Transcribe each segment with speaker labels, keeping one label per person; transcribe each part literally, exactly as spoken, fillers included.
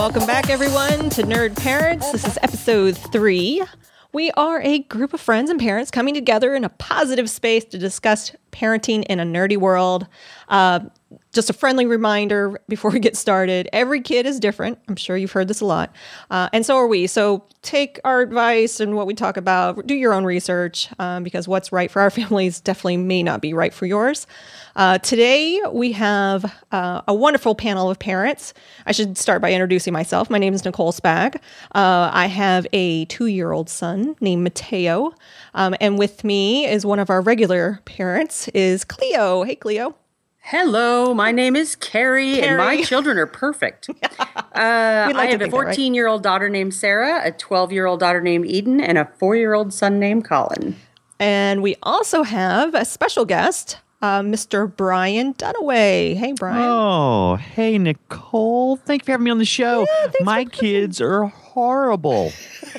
Speaker 1: Welcome back, everyone, to Nerd Parents. This is episode three. We are a group of friends and parents coming together in a positive space to discuss parenting in a nerdy world. Uh, just a friendly reminder before we get started, every kid is different. I'm sure you've heard this a lot. Uh, and so are we. So take our advice and what we talk about, do your own research, um, because what's right for our families definitely may not be right for yours. Uh, today, we have uh, a wonderful panel of parents. I should start by introducing myself. My name is Nicole Spag. Uh, I have a two-year-old son named Mateo. Um, and with me is one of our regular parents, is Cleo. Hey, Cleo.
Speaker 2: Hello, my name is Carrie,
Speaker 1: Carrie.
Speaker 2: and my children are perfect. uh,
Speaker 1: like
Speaker 2: I have a fourteen-year-old right. daughter named Sarah, a twelve-year-old daughter named Eden, and a four-year-old son named Colin.
Speaker 1: And we also have a special guest, uh, Mister Brian Dunaway. Hey, Brian.
Speaker 3: Oh, hey, Nicole. Thank you for having me on the show. Yeah, my kids are horrible.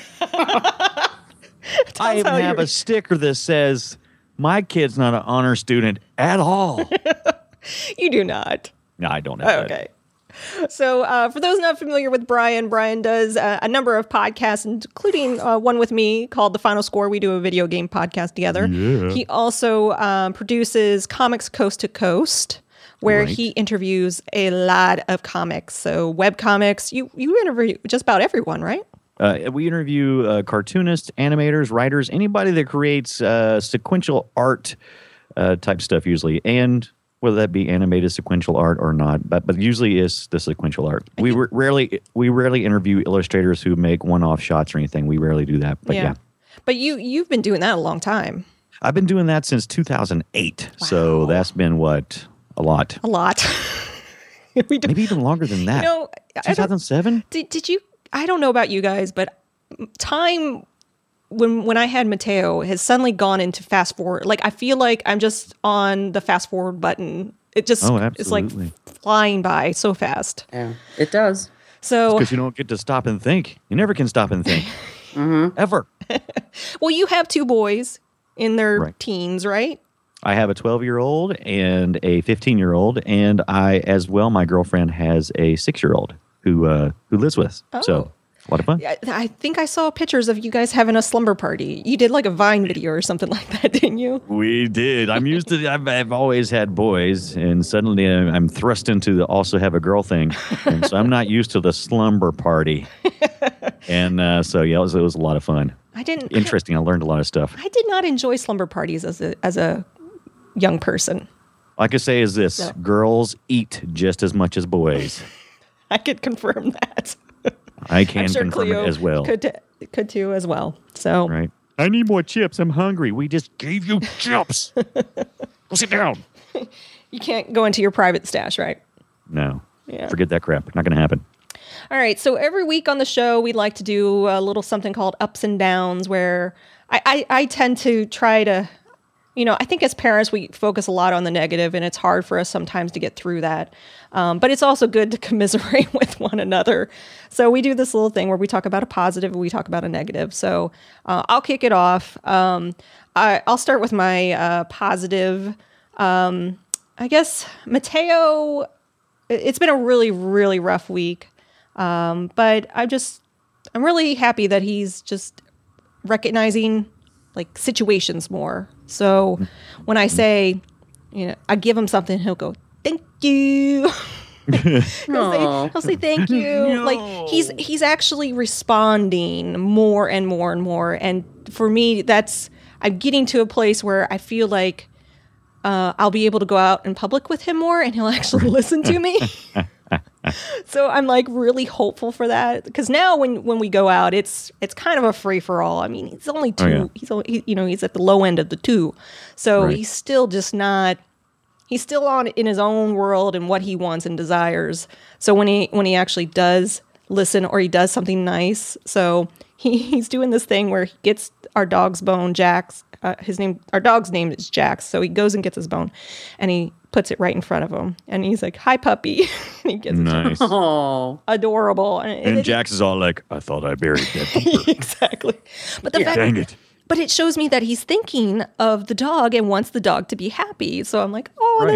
Speaker 3: I even have you're... a sticker that says, my kid's not an honor student at all.
Speaker 1: You do not.
Speaker 3: No, I don't have
Speaker 1: Okay. That. So uh, for those not familiar with Brian, Brian does uh, a number of podcasts, including uh, one with me called The Final Score. We do a video game podcast together. Yeah. He also um, produces Comics Coast to Coast, where right. he interviews a lot of comics. So web comics, you, you interview just about everyone, right?
Speaker 3: Uh, we interview uh, cartoonists, animators, writers, anybody that creates uh, sequential art uh, type stuff usually, and whether that be animated sequential art or not, but but usually it's the sequential art. We r- rarely we rarely interview illustrators who make one-off shots or anything. We rarely do that. But yeah, yeah.
Speaker 1: But you you've been doing that a long time.
Speaker 3: I've been doing that since two thousand eight. Wow. So that's been what a lot.
Speaker 1: A lot.
Speaker 3: we Maybe even longer than that.
Speaker 1: You know,
Speaker 3: two thousand seven.
Speaker 1: Did did you? I don't know about you guys, but time when when I had Mateo has suddenly gone into fast forward. Like I feel like I'm just on the fast forward button. It just
Speaker 3: oh,
Speaker 1: it's like flying by so fast.
Speaker 2: Yeah, it does.
Speaker 1: So
Speaker 3: because you don't get to stop and think. You never can stop and think. mm-hmm. Ever.
Speaker 1: Well, you have two boys in their
Speaker 3: right.
Speaker 1: teens, right?
Speaker 3: I have a twelve-year-old and a fifteen-year-old, and I, as well, my girlfriend has a six-year-old who uh, who lives with us.
Speaker 1: Oh.
Speaker 3: So a lot of fun.
Speaker 1: I, I think I saw pictures of you guys having a slumber party. You did like a Vine video or something like that, didn't you?
Speaker 3: We did. I'm used to. I've, I've always had boys, and suddenly I'm thrust into the also have a girl thing, and so I'm not used to the slumber party. And uh, so yeah, it was, it was a lot of fun.
Speaker 1: I didn't.
Speaker 3: Interesting. I, I learned a lot of stuff.
Speaker 1: I did not enjoy slumber parties as a as a young person.
Speaker 3: All I could say is this:
Speaker 1: no.
Speaker 3: girls eat just as much as boys.
Speaker 1: I could confirm that.
Speaker 3: I can
Speaker 1: sure
Speaker 3: confirm
Speaker 1: Cleo
Speaker 3: it as well.
Speaker 1: Could, t- could too as well. So
Speaker 3: right. I need more chips. I'm hungry. We just gave you chips. Go sit down.
Speaker 1: You can't go into your private stash, right?
Speaker 3: No.
Speaker 1: Yeah.
Speaker 3: Forget that crap. Not going to happen.
Speaker 1: All right. So every week on the show, we like to do a little something called ups and downs, where I, I, I tend to try to, you know, I think as parents, we focus a lot on the negative, and it's hard for us sometimes to get through that. Um, but it's also good to commiserate with one another. So we do this little thing where we talk about a positive and we talk about a negative. So uh, I'll kick it off. Um, I, I'll start with my uh, positive. Um, I guess Mateo, it's been a really, really rough week. Um, but I just, I'm really happy that he's just recognizing like situations more. So when I say, you know, I give him something, he'll go, thank you. he'll, say, he'll say thank you. No. Like he's he's actually responding more and more and more. And for me, that's I'm getting to a place where I feel like uh, I'll be able to go out in public with him more, and he'll actually listen to me. So I'm like really hopeful for that, because now when, when we go out, it's it's kind of a free for all. I mean, he's only two. Oh, yeah. He's only, he, you know he's at the low end of the two, so right. he's still just not. He's still on in his own world and what he wants and desires. So when he when he actually does listen or he does something nice, so he, he's doing this thing where he gets our dog's bone, Jax. Uh, his name, our dog's name is Jax. So he goes and gets his bone, and he puts it right in front of him, and he's like, "Hi, puppy." And he gets
Speaker 3: nice.
Speaker 1: it. Oh, adorable.
Speaker 3: And, and, and Jax is all like, "I thought I buried that deeper."
Speaker 1: Exactly. But the
Speaker 3: yeah.
Speaker 1: fact,
Speaker 3: dang it.
Speaker 1: But it shows me that he's thinking of the dog and wants the dog to be happy. So I'm like, oh,
Speaker 3: right.
Speaker 1: that's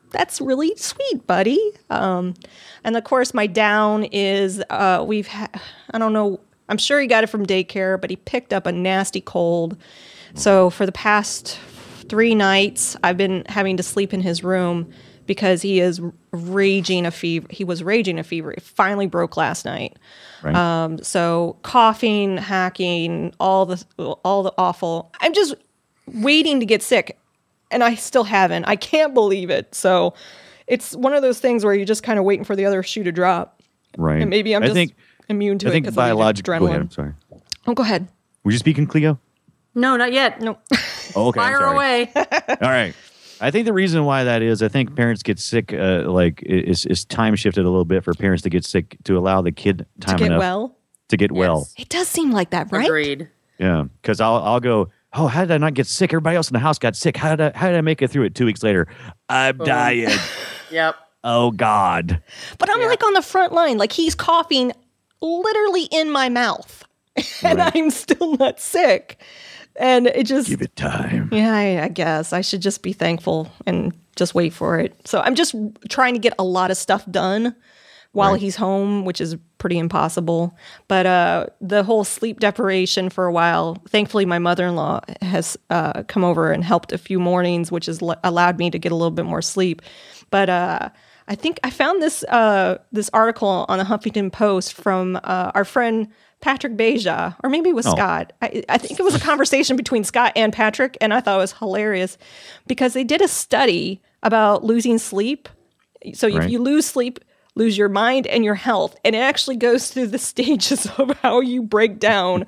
Speaker 1: that's really sweet, buddy. Um, and of course, my down is uh, we've ha- I don't know. I'm sure he got it from daycare, but he picked up a nasty cold. So for the past three nights, I've been having to sleep in his room because he is raging a fever. He was raging a fever. It finally broke last night.
Speaker 3: Right.
Speaker 1: Um, so coughing, hacking, all the all the awful. I'm just waiting to get sick, and I still haven't. I can't believe it. So it's one of those things where you're just kind of waiting for the other shoe to drop.
Speaker 3: Right.
Speaker 1: And maybe I'm
Speaker 3: I
Speaker 1: just
Speaker 3: think,
Speaker 1: immune to
Speaker 3: I
Speaker 1: it
Speaker 3: think
Speaker 1: because
Speaker 3: biological.
Speaker 1: of
Speaker 3: Go
Speaker 1: the
Speaker 3: ahead.
Speaker 1: adrenaline.
Speaker 3: I'm sorry.
Speaker 1: Oh, go ahead.
Speaker 3: Were you speaking, Cleo?
Speaker 2: No, not yet.
Speaker 1: No.
Speaker 3: Oh, okay. I'm
Speaker 2: Fire
Speaker 3: sorry.
Speaker 2: away.
Speaker 3: All right. I think the reason why that is, I think parents get sick, uh, like is is time shifted a little bit for parents to get sick to allow the kid time
Speaker 1: To get
Speaker 3: enough
Speaker 1: well.
Speaker 3: to get well.
Speaker 2: Yes.
Speaker 1: It does seem like that, right?
Speaker 2: Agreed.
Speaker 3: Yeah, because I'll I'll go. Oh, how did I not get sick? Everybody else in the house got sick. How did I, how did I make it through it? Two weeks later, I'm
Speaker 2: Boom.
Speaker 3: dying.
Speaker 2: Yep.
Speaker 3: Oh God.
Speaker 1: But I'm
Speaker 2: Yeah.
Speaker 1: like on the front line. Like he's coughing literally in my mouth. And
Speaker 3: Right.
Speaker 1: I'm still not sick. And it just,
Speaker 3: Give it time.
Speaker 1: yeah, I, I guess I should just be thankful and just wait for it. So I'm just trying to get a lot of stuff done while
Speaker 3: Right.
Speaker 1: he's home, which is pretty impossible. But uh, the whole sleep deprivation for a while, thankfully, my mother-in-law has uh, come over and helped a few mornings, which has l- allowed me to get a little bit more sleep. But uh, I think I found this uh, this article on the Huffington Post from uh, our friend Patrick Beja, or maybe it was
Speaker 3: Oh.
Speaker 1: Scott. I, I think it was a conversation between Scott and Patrick, and I thought it was hilarious because they did a study about losing sleep. So if
Speaker 3: Right.
Speaker 1: you lose sleep, lose your mind and your health, and it actually goes through the stages of how you break down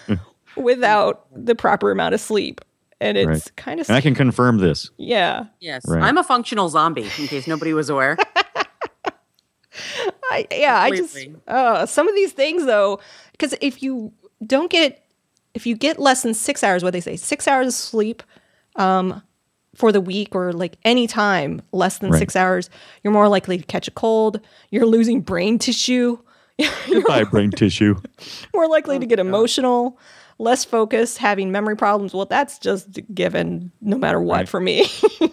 Speaker 1: without the proper amount of sleep. And it's
Speaker 3: Right.
Speaker 1: kind of
Speaker 3: And I can confirm this.
Speaker 1: yeah.
Speaker 2: Yes.
Speaker 3: Right.
Speaker 2: I'm a functional zombie, in case nobody was aware.
Speaker 1: I, yeah, I just
Speaker 2: Completely.
Speaker 1: uh, some of these things though, because if you don't get if you get less than six hours, what they say, six hours of sleep, um, for the week or like any time less than
Speaker 3: Right.
Speaker 1: six hours, you're more likely to catch a cold. You're losing brain tissue.
Speaker 3: Goodbye, brain tissue.
Speaker 1: More likely to get emotional, less focused, having memory problems. Well, that's just given no matter what
Speaker 3: Right.
Speaker 1: for me.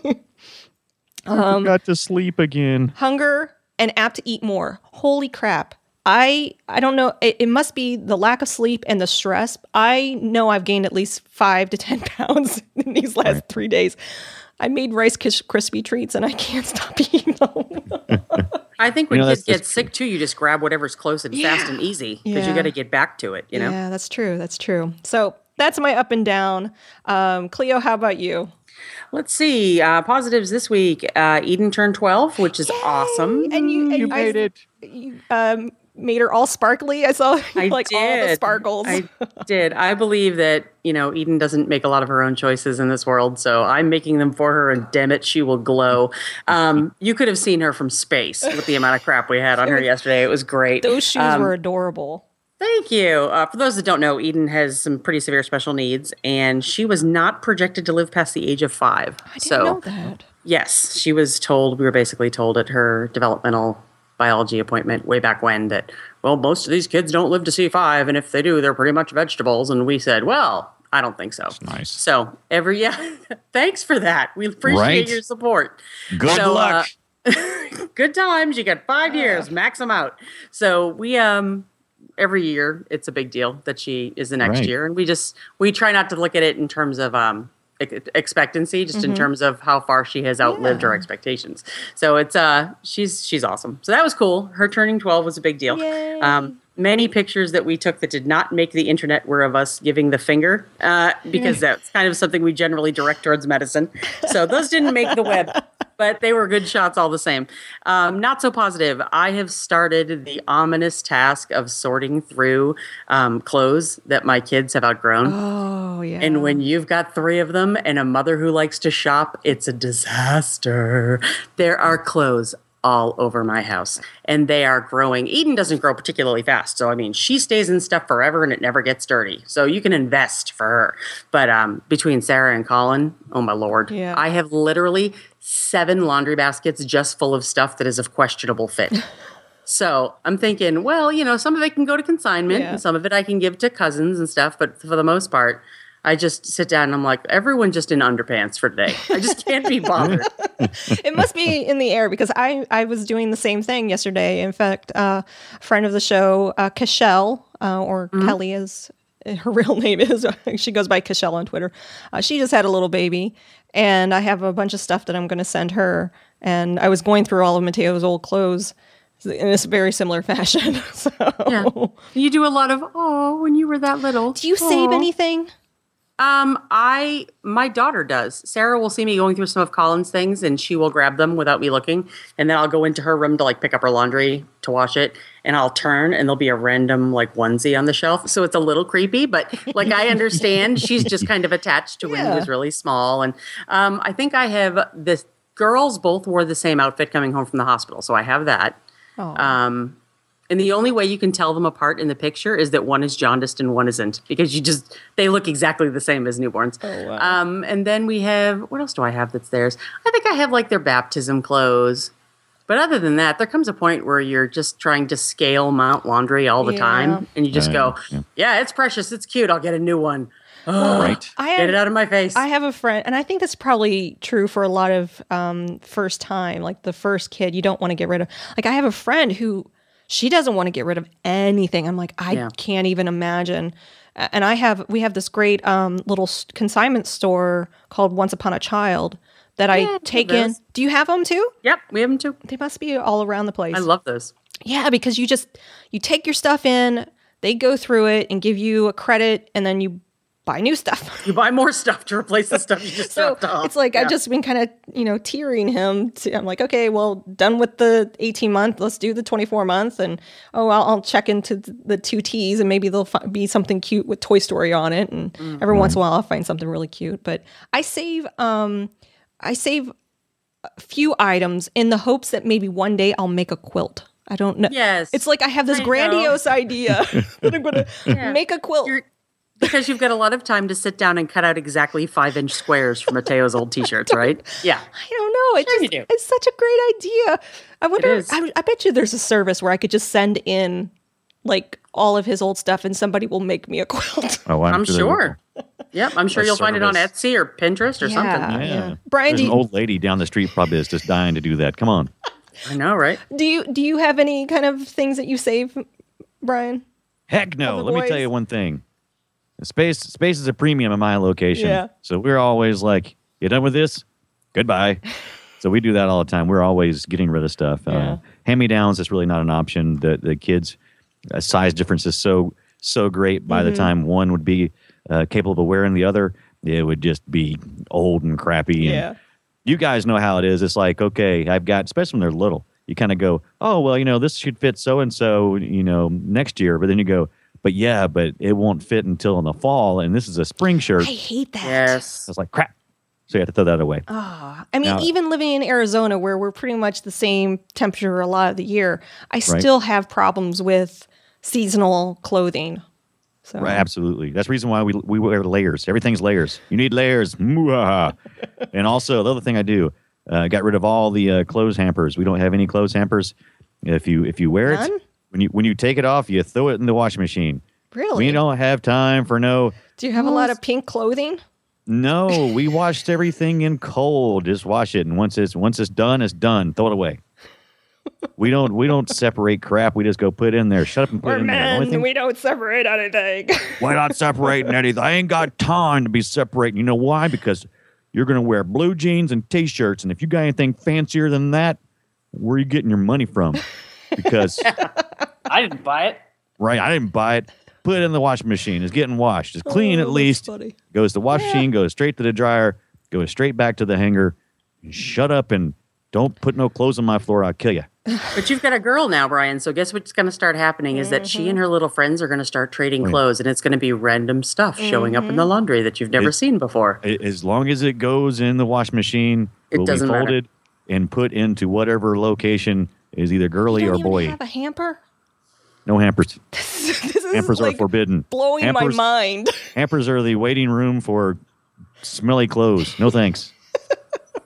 Speaker 3: Um, got to sleep again.
Speaker 1: Hunger and apt to eat more. Holy crap. I I don't know. It, it must be the lack of sleep and the stress. I know I've gained at least five to ten pounds in these last
Speaker 3: Right.
Speaker 1: three days. I made Rice Kis- Krispie treats and I can't stop eating them.
Speaker 2: I think when
Speaker 3: You know,
Speaker 2: kids
Speaker 3: that's-
Speaker 2: get
Speaker 3: that's
Speaker 2: sick too, you just grab whatever's close and fast and easy because
Speaker 1: Yeah.
Speaker 2: you got to get back to it. You know.
Speaker 1: Yeah, that's true. That's true. So that's my up and down. Um, Cleo, how about you?
Speaker 2: Let's see. Uh, positives this week. Uh, Eden turned twelve, which is awesome.
Speaker 1: And you, and
Speaker 3: You
Speaker 1: I-
Speaker 3: made it.
Speaker 1: You um, made her all sparkly. I saw
Speaker 2: I
Speaker 1: like
Speaker 2: did.
Speaker 1: all the sparkles.
Speaker 2: I did. I believe that, you know, Eden doesn't make a lot of her own choices in this world, so I'm making them for her, and damn it, she will glow. Um, you could have seen her from space with the amount of crap we had on her yesterday. It was great.
Speaker 1: Those shoes
Speaker 2: Um,
Speaker 1: were adorable.
Speaker 2: Thank you. Uh, for those that don't know, Eden has some pretty severe special needs, and she was not projected to live past the age of five.
Speaker 1: I didn't
Speaker 2: so,
Speaker 1: know that.
Speaker 2: yes, she was told, we were basically told at her developmental biology appointment way back when that, well, most of these kids don't live to see five, and if they do, they're pretty much vegetables. And we said, well, I don't think so.
Speaker 3: Nice.
Speaker 2: So every, yeah, thanks for that. We appreciate
Speaker 3: Right.
Speaker 2: your support.
Speaker 3: Good
Speaker 2: So,
Speaker 3: luck.
Speaker 2: uh, good times. You got five years, max them out. So we, um, every year it's a big deal that she is the next
Speaker 3: Right.
Speaker 2: year. And we just, we try not to look at it in terms of, um, ex- expectancy, just in terms of how far she has outlived her expectations. So it's, uh, she's, she's awesome. So that was cool. Her turning twelve was a big deal.
Speaker 1: Yay.
Speaker 2: Um, many pictures that we took that did not make the internet were of us giving the finger, uh, because that's kind of something we generally direct towards medicine. So those didn't make the web, but they were good shots all the same. Um, not so positive. I have started the ominous task of sorting through um, clothes that my kids have outgrown.
Speaker 1: Oh, yeah.
Speaker 2: And when you've got three of them and a mother who likes to shop, it's a disaster. There are clothes all over my house, and they are growing. Eden doesn't grow particularly fast, so I mean, she stays in stuff forever, and it never gets dirty. So you can invest for her. But um, between Sarah and Colin, oh my lord,
Speaker 1: Yeah.
Speaker 2: I have literally seven laundry baskets just full of stuff that is of questionable fit. So I'm thinking, well, you know, some of it can go to consignment,
Speaker 1: Yeah.
Speaker 2: and some of it I can give to cousins and stuff. But for the most part, I just sit down and I'm like, everyone just in underpants for today. I just can't be bothered.
Speaker 1: It must be in the air because I, I was doing the same thing yesterday. In fact, uh, a friend of the show, uh, Cashel, uh, or mm-hmm. Kelly is her real name is. She goes by Cashel on Twitter. Uh, she just had a little baby, and I have a bunch of stuff that I'm going to send her. And I was going through all of Mateo's old clothes in this very similar fashion. So.
Speaker 2: Yeah. You do a lot of, oh, when you were that little.
Speaker 1: Do you save anything?
Speaker 2: Um, I, my daughter does. Sarah will see me going through some of Colin's things and she will grab them without me looking. And then I'll go into her room to like pick up her laundry to wash it. And I'll turn and there'll be a random like onesie on the shelf. So it's a little creepy, but like I understand she's just kind of attached to when
Speaker 1: yeah.
Speaker 2: he was really small. And, um, I think I have the girls both wore the same outfit coming home from the hospital. So I have that.
Speaker 1: Oh.
Speaker 2: Um, And the only way you can tell them apart in the picture is that one is jaundiced and one isn't, because you just, they look exactly the same as newborns.
Speaker 1: Oh, wow.
Speaker 2: Um, and then we have, what else do I have that's theirs? I think I have like their baptism clothes. But other than that, there comes a point where you're just trying to scale mount laundry all the
Speaker 1: yeah.
Speaker 2: time. And you just
Speaker 3: uh,
Speaker 2: go,
Speaker 3: yeah.
Speaker 2: yeah, it's precious. It's cute. I'll get a new one.
Speaker 3: Oh, right.
Speaker 1: I have,
Speaker 2: Get it out of my face.
Speaker 1: I have a friend, and I think that's probably true for a lot of um, first time, like the first kid you don't want to get rid of. Like I have a friend who, she doesn't want to get rid of anything. I'm like, I
Speaker 2: Yeah.
Speaker 1: can't even imagine. And I have, we have this great um, little consignment store called Once Upon a Child that
Speaker 2: Yeah,
Speaker 1: I take in.
Speaker 2: those.
Speaker 1: Do you have them too?
Speaker 2: Yep, we have them too.
Speaker 1: They must be all around the place.
Speaker 2: I love those.
Speaker 1: Yeah, because you just, you take your stuff in, they go through it and give you a credit, and then you buy new stuff.
Speaker 2: You buy more stuff to replace the stuff you just
Speaker 1: So
Speaker 2: dropped off.
Speaker 1: it's like
Speaker 2: Yeah.
Speaker 1: I've just been kind of, you know, tearing him. To, I'm like, okay, well, done with the eighteen month. Let's do the twenty-four month. And oh, I'll, I'll check into the two T's and maybe there'll fi- be something cute with Toy Story on it. And
Speaker 2: Mm-hmm.
Speaker 1: every once in a while, I'll find something really cute. But I save, um, I save a few items in the hopes that maybe one day I'll make a quilt. I don't know.
Speaker 2: Yes.
Speaker 1: It's like I have this
Speaker 2: I know.
Speaker 1: grandiose idea that I'm going to
Speaker 2: Yeah.
Speaker 1: make a quilt.
Speaker 2: You're- Because you've got a lot of time to sit down and cut out exactly five inch squares from Mateo's old t-shirts, right? Yeah.
Speaker 1: I don't know. It
Speaker 2: Sure
Speaker 1: just,
Speaker 2: you do.
Speaker 1: It's such a great idea. I wonder,
Speaker 2: is.
Speaker 1: I, I bet you there's a service where I could just send in like all of his old stuff and somebody will make me a quilt.
Speaker 3: Oh,
Speaker 2: I'm
Speaker 3: they
Speaker 2: sure. Yep. I'm sure
Speaker 3: A
Speaker 2: you'll find it on
Speaker 3: service.
Speaker 2: Etsy or Pinterest or
Speaker 1: Yeah.
Speaker 2: something.
Speaker 3: will.
Speaker 1: yeah.
Speaker 3: Yeah.
Speaker 1: Brian,
Speaker 3: There's
Speaker 1: do
Speaker 3: an
Speaker 1: you-
Speaker 3: old lady down the street probably is just dying to do that. Come on.
Speaker 2: I know, right?
Speaker 1: Do you do you have any kind of things that you save, Brian?
Speaker 3: Heck no.
Speaker 1: Other
Speaker 3: Let me tell
Speaker 1: boys?
Speaker 3: you one thing. Space space is a premium in my location.
Speaker 1: Yeah.
Speaker 3: So we're always like, you done with this? Goodbye. So we do that all the time. We're always getting rid of stuff.
Speaker 1: Yeah.
Speaker 3: Uh, hand-me-downs is really not an option. The the kids' uh, size difference is so so great. By
Speaker 1: Mm-hmm.
Speaker 3: the time one would be uh, capable of wearing the other, it would just be old and crappy. And
Speaker 1: Yeah.
Speaker 3: you guys know how it is. It's like, okay, I've got, especially when they're little, you kind of go, oh, well, you know, this should fit so-and-so, you know, next year. But then you go, but yeah, but it won't fit until in the fall. And this is a spring shirt.
Speaker 1: I hate that.
Speaker 2: Yes.
Speaker 3: It's like, crap. So you have to throw that away.
Speaker 1: Oh, I mean,
Speaker 3: Now-
Speaker 1: even living in Arizona where we're pretty much the same temperature a lot of the year, I still have problems with seasonal clothing. So
Speaker 3: Right, absolutely. That's the reason why we we wear layers. Everything's layers. You need layers. Mwah. And also, the other thing I do, uh, got rid of all the uh, clothes hampers. We don't have any clothes hampers. If you if you wear
Speaker 1: None?
Speaker 3: it, when you when you take it off, you throw it in the washing machine.
Speaker 1: Really?
Speaker 3: We don't have time for no.
Speaker 1: Do you have a lot of pink clothing?
Speaker 3: No, we washed everything in cold. Just wash it, and once it's once it's done, it's done. Throw it away. We don't we don't separate crap. We just go put it in there. Shut up and put
Speaker 1: We're
Speaker 3: it in there. The only
Speaker 1: men.
Speaker 3: thing-
Speaker 1: We don't separate anything.
Speaker 3: Why not separating anything? I ain't got time to be separating. You know why? Because you're going to wear blue jeans and T-shirts, and if you got anything fancier than that, where are you getting your money from? Because,
Speaker 2: I didn't buy it.
Speaker 3: right, I didn't buy it. Put it in the washing machine. It's getting washed. It's clean
Speaker 1: Oh,
Speaker 3: at
Speaker 1: that's
Speaker 3: least.
Speaker 1: funny.
Speaker 3: Goes to the wash machine, goes straight to the dryer, goes straight back to the hanger. Shut up and don't put no clothes on my floor. I'll kill you.
Speaker 2: But you've got a girl now, Brian. So guess what's going to start happening is that she and her little friends are going to start trading
Speaker 3: yeah.
Speaker 2: clothes, and it's going to be random stuff showing up in the laundry that you've never
Speaker 3: It-
Speaker 2: seen before.
Speaker 3: As long as it goes in the wash machine,
Speaker 2: It
Speaker 3: will be
Speaker 2: doesn't matter.
Speaker 3: folded and put into whatever location is either girly
Speaker 1: You
Speaker 3: or
Speaker 1: don't even
Speaker 3: boy.
Speaker 1: have a hamper?
Speaker 3: No hampers.
Speaker 1: this is
Speaker 3: Hampers
Speaker 1: like
Speaker 3: are forbidden.
Speaker 1: blowing
Speaker 3: hampers,
Speaker 1: my mind.
Speaker 3: Hampers are the waiting room for smelly clothes. No thanks.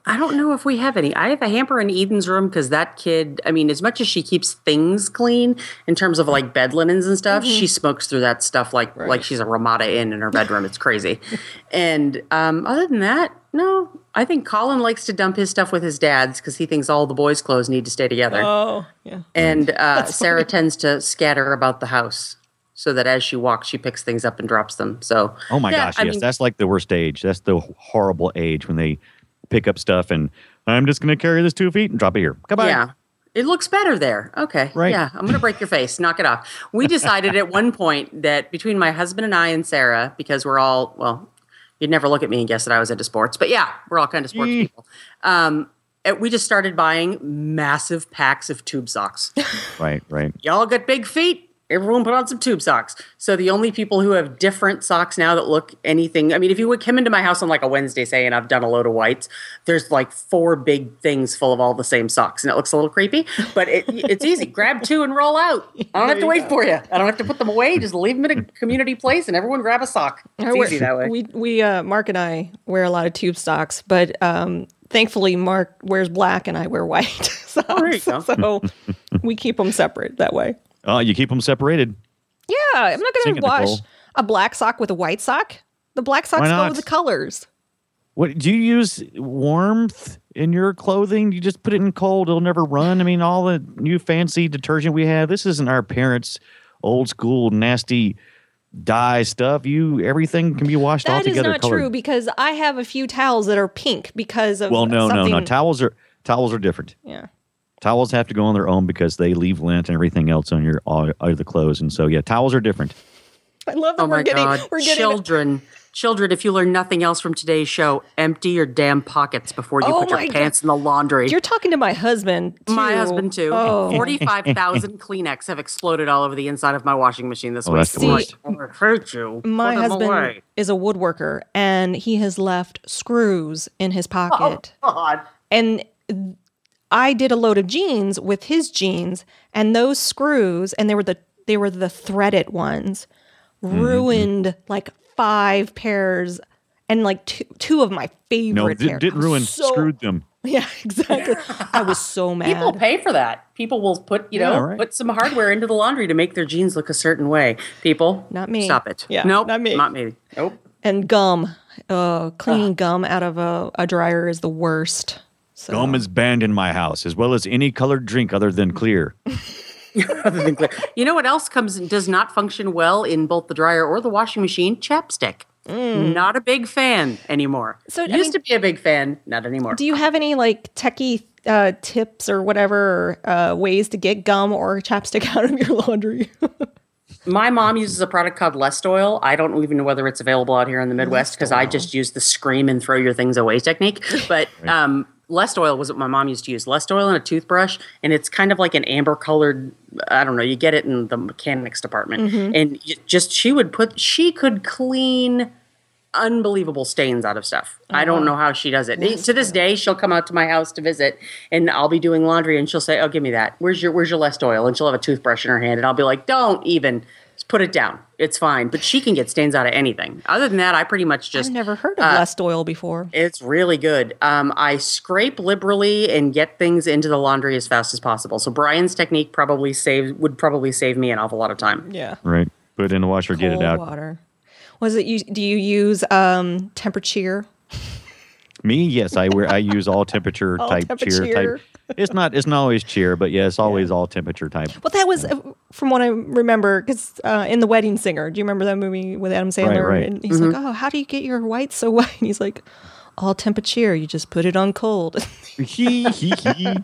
Speaker 2: I don't know if we have any. I have a hamper in Eden's room because that kid, I mean, as much as she keeps things clean in terms of like bed linens and stuff, mm-hmm. she smokes through that stuff like right. like she's a Ramada Inn in her bedroom. It's crazy. And um, other than that, no. I think Colin likes to dump his stuff with his dad's because he thinks all the boys' clothes need to stay together.
Speaker 1: Oh, yeah.
Speaker 2: And uh, Sarah tends to scatter about the house so that as she walks, she picks things up and drops them. So,
Speaker 3: oh my
Speaker 2: yeah,
Speaker 3: gosh,
Speaker 2: I
Speaker 3: yes,
Speaker 2: mean,
Speaker 3: that's like the worst age. That's the horrible age when they pick up stuff and I'm just going to carry this two feet and drop it here. Goodbye.
Speaker 2: Yeah. It looks better there. Okay.
Speaker 3: Right.
Speaker 2: Yeah. I'm going to break your face. Knock it off. We decided at one point that between my husband and I and Sarah, because we're all, well, you'd never look at me and guess that I was into sports, but yeah, we're all kind of sports
Speaker 3: Yee.
Speaker 2: people. Um, we just started buying massive packs of tube socks.
Speaker 3: Right, right.
Speaker 2: Y'all got big feet. Everyone put on some tube socks. So the only people who have different socks now that look anything, I mean, if you would come into my house on like a Wednesday, say, and I've done a load of whites, there's like four big things full of all the same socks. And it looks a little creepy, but it, it's easy. Grab two and roll out. I don't have to wait for you. I don't have to put them away. Just leave them in a community place and everyone grab a sock. It's easy that way.
Speaker 1: We, we uh, Mark and I wear a lot of tube socks, but um, thankfully Mark wears black and I wear white socks.
Speaker 2: Oh, there you go.
Speaker 1: So we keep them separate that way.
Speaker 3: Oh, you keep them separated.
Speaker 1: Yeah, I'm not going to wash
Speaker 3: Nicole.
Speaker 1: a black sock with a white sock. The black socks go with the colors.
Speaker 3: What do you use warmth in your clothing? You just put it in cold; it'll never run. I mean, all the new fancy detergent we have. This isn't our parents' old school nasty dye stuff. You everything can be washed all
Speaker 1: That is
Speaker 3: together.
Speaker 1: not
Speaker 3: colored.
Speaker 1: true because I have a few towels that are pink because of
Speaker 3: Well, no,
Speaker 1: something.
Speaker 3: no, no. Towels are towels are different.
Speaker 1: Yeah.
Speaker 3: Towels have to go on their own because they leave lint and everything else on your all other clothes, and so yeah, towels are different.
Speaker 1: I love that
Speaker 2: Oh
Speaker 1: we're
Speaker 2: my
Speaker 1: getting
Speaker 2: God.
Speaker 1: we're getting
Speaker 2: Children. Children, if you learn nothing else from today's show, empty your damn pockets before you
Speaker 1: Oh
Speaker 2: put your
Speaker 1: my
Speaker 2: pants in the laundry.
Speaker 1: You're talking to my husband too.
Speaker 2: My husband, too.
Speaker 1: Oh.
Speaker 2: forty-five thousand Kleenex have exploded all over the inside of my washing machine this
Speaker 3: Oh,
Speaker 2: week.
Speaker 3: that's the
Speaker 1: See,
Speaker 3: worst.
Speaker 2: I hurt you.
Speaker 1: My
Speaker 2: Put 'em
Speaker 1: husband
Speaker 2: away.
Speaker 1: is a woodworker and he has left screws in his pocket.
Speaker 2: Oh, God.
Speaker 1: And I did a load of jeans with his jeans, and those screws, and they were the they were the threaded ones, ruined mm-hmm. like five pairs, and like two two of my favorite.
Speaker 3: No, it
Speaker 1: pairs.
Speaker 3: didn't ruin.
Speaker 1: So,
Speaker 3: Screwed them.
Speaker 1: Yeah, exactly. I was so mad.
Speaker 2: People pay for that. People will put, you know,
Speaker 3: Yeah, right.
Speaker 2: put some hardware into the laundry to make their jeans look a certain way. People,
Speaker 1: Not me.
Speaker 2: Stop it.
Speaker 1: Yeah,
Speaker 2: nope,
Speaker 1: not me.
Speaker 2: Not me. Nope.
Speaker 1: And gum, uh, cleaning gum out of a, a dryer is the worst. So.
Speaker 3: Gum is banned in my house, as well as any colored drink other than clear.
Speaker 2: Other than clear. You know what else comes does not function well in both the dryer or the washing machine? Chapstick. Mm. Not a big fan anymore.
Speaker 1: So, I
Speaker 2: Used
Speaker 1: mean,
Speaker 2: to be a big fan, not anymore.
Speaker 1: Do you have any like techie uh, tips or whatever uh, ways to get gum or chapstick out of your laundry?
Speaker 2: My mom uses a product called Lest Oil. I don't even know whether it's available out here in the Midwest because I just use the scream and throw your things away technique. But um, Lest Oil was what my mom used to use. Lest Oil and a toothbrush, and it's kind of like an amber colored, I don't know, you get it in the mechanics department. Mm-hmm. And you just, she would put, she could clean unbelievable stains out of stuff. Oh, I don't know how she does it. To this day, she'll come out to my house to visit and I'll be doing laundry and she'll say, "Oh, give me that. Where's your where's your Lest Oil?" And she'll have a toothbrush in her hand and I'll be like, "Don't even. Just put it down. It's fine." But she can get stains out of anything. Other than that, I pretty much just
Speaker 1: I've never heard of
Speaker 2: uh,
Speaker 1: Lest Oil before.
Speaker 2: It's really good. Um, I scrape liberally and get things into the laundry as fast as possible. So Brian's technique probably save would probably save me an awful lot of time.
Speaker 1: Yeah.
Speaker 3: Right. Put it in the washer, get it
Speaker 1: Cold
Speaker 3: out.
Speaker 1: Water. Was it you? Do you use um, temperature?
Speaker 3: Me, yes, I wear. I use all temperature
Speaker 1: All
Speaker 3: type
Speaker 1: temperature.
Speaker 3: cheer type. It's not. It's not always cheer, but yeah, it's always all temperature type.
Speaker 1: Well, that was uh, from what I remember, because uh, in The Wedding Singer, do you remember that movie with Adam Sandler?
Speaker 3: right.
Speaker 1: And he's
Speaker 2: Mm-hmm.
Speaker 1: like, "Oh, how do you get your whites so white?" And he's like, "All temperature. You just put it on cold."
Speaker 3: Hee hee hee.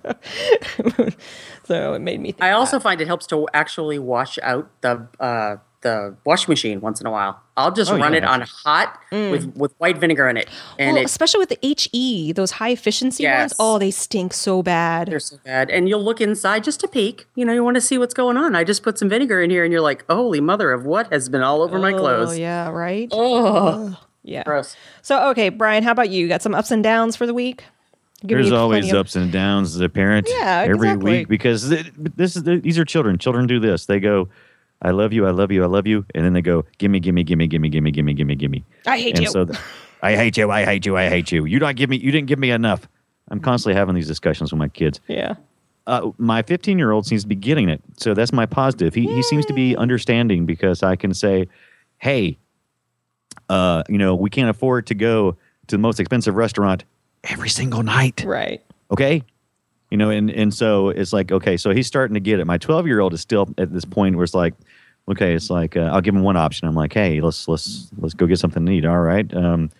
Speaker 1: So it made me think.
Speaker 2: I
Speaker 1: of
Speaker 2: also
Speaker 1: that.
Speaker 2: find it helps to actually wash out the uh, the washing machine once in a while. I'll just
Speaker 3: Oh,
Speaker 2: run
Speaker 3: yeah.
Speaker 2: it on hot with, with white vinegar in it, and
Speaker 1: well,
Speaker 2: it,
Speaker 1: especially with the H E, those high efficiency ones.
Speaker 2: Yes.
Speaker 1: Oh, they stink so bad.
Speaker 2: they're so bad. And you'll look inside just to peek. You know, you want to see what's going on. I just put some vinegar in here, and you're like, "Holy mother of what has been all over my
Speaker 1: Oh
Speaker 2: clothes?"
Speaker 1: yeah, right.
Speaker 2: Oh,
Speaker 1: Yeah.
Speaker 2: gross.
Speaker 1: So okay, Brian, how about you? Got some ups and downs for the week? Giving
Speaker 3: There's
Speaker 1: you
Speaker 3: always
Speaker 1: plenty of-
Speaker 3: ups and downs as a parent.
Speaker 1: Yeah,
Speaker 3: every
Speaker 1: exactly.
Speaker 3: week because th- this is the, these are children. Children do this. They go, "I love you, I love you, I love you," and then they go, "Gimme, gimme, gimme, gimme, gimme, gimme, gimme, gimme."
Speaker 1: I hate
Speaker 3: and
Speaker 1: you.
Speaker 3: so, th- I hate you, I hate you, I hate you. You don't give me. You didn't give me enough. I'm constantly having these discussions with my kids.
Speaker 1: Yeah.
Speaker 3: Uh, my fifteen-year-old seems to be getting it, so that's my positive. He he seems to be understanding because I can say, "Hey, uh, you know, we can't afford to go to the most expensive restaurant every single night,
Speaker 1: Right.
Speaker 3: okay?" You know, and and so it's like, okay, so he's starting to get it. My twelve-year-old is still at this point where it's like, okay, it's like uh, I'll give him one option. I'm like, "Hey, let's let's let's go get something to eat." All right, um,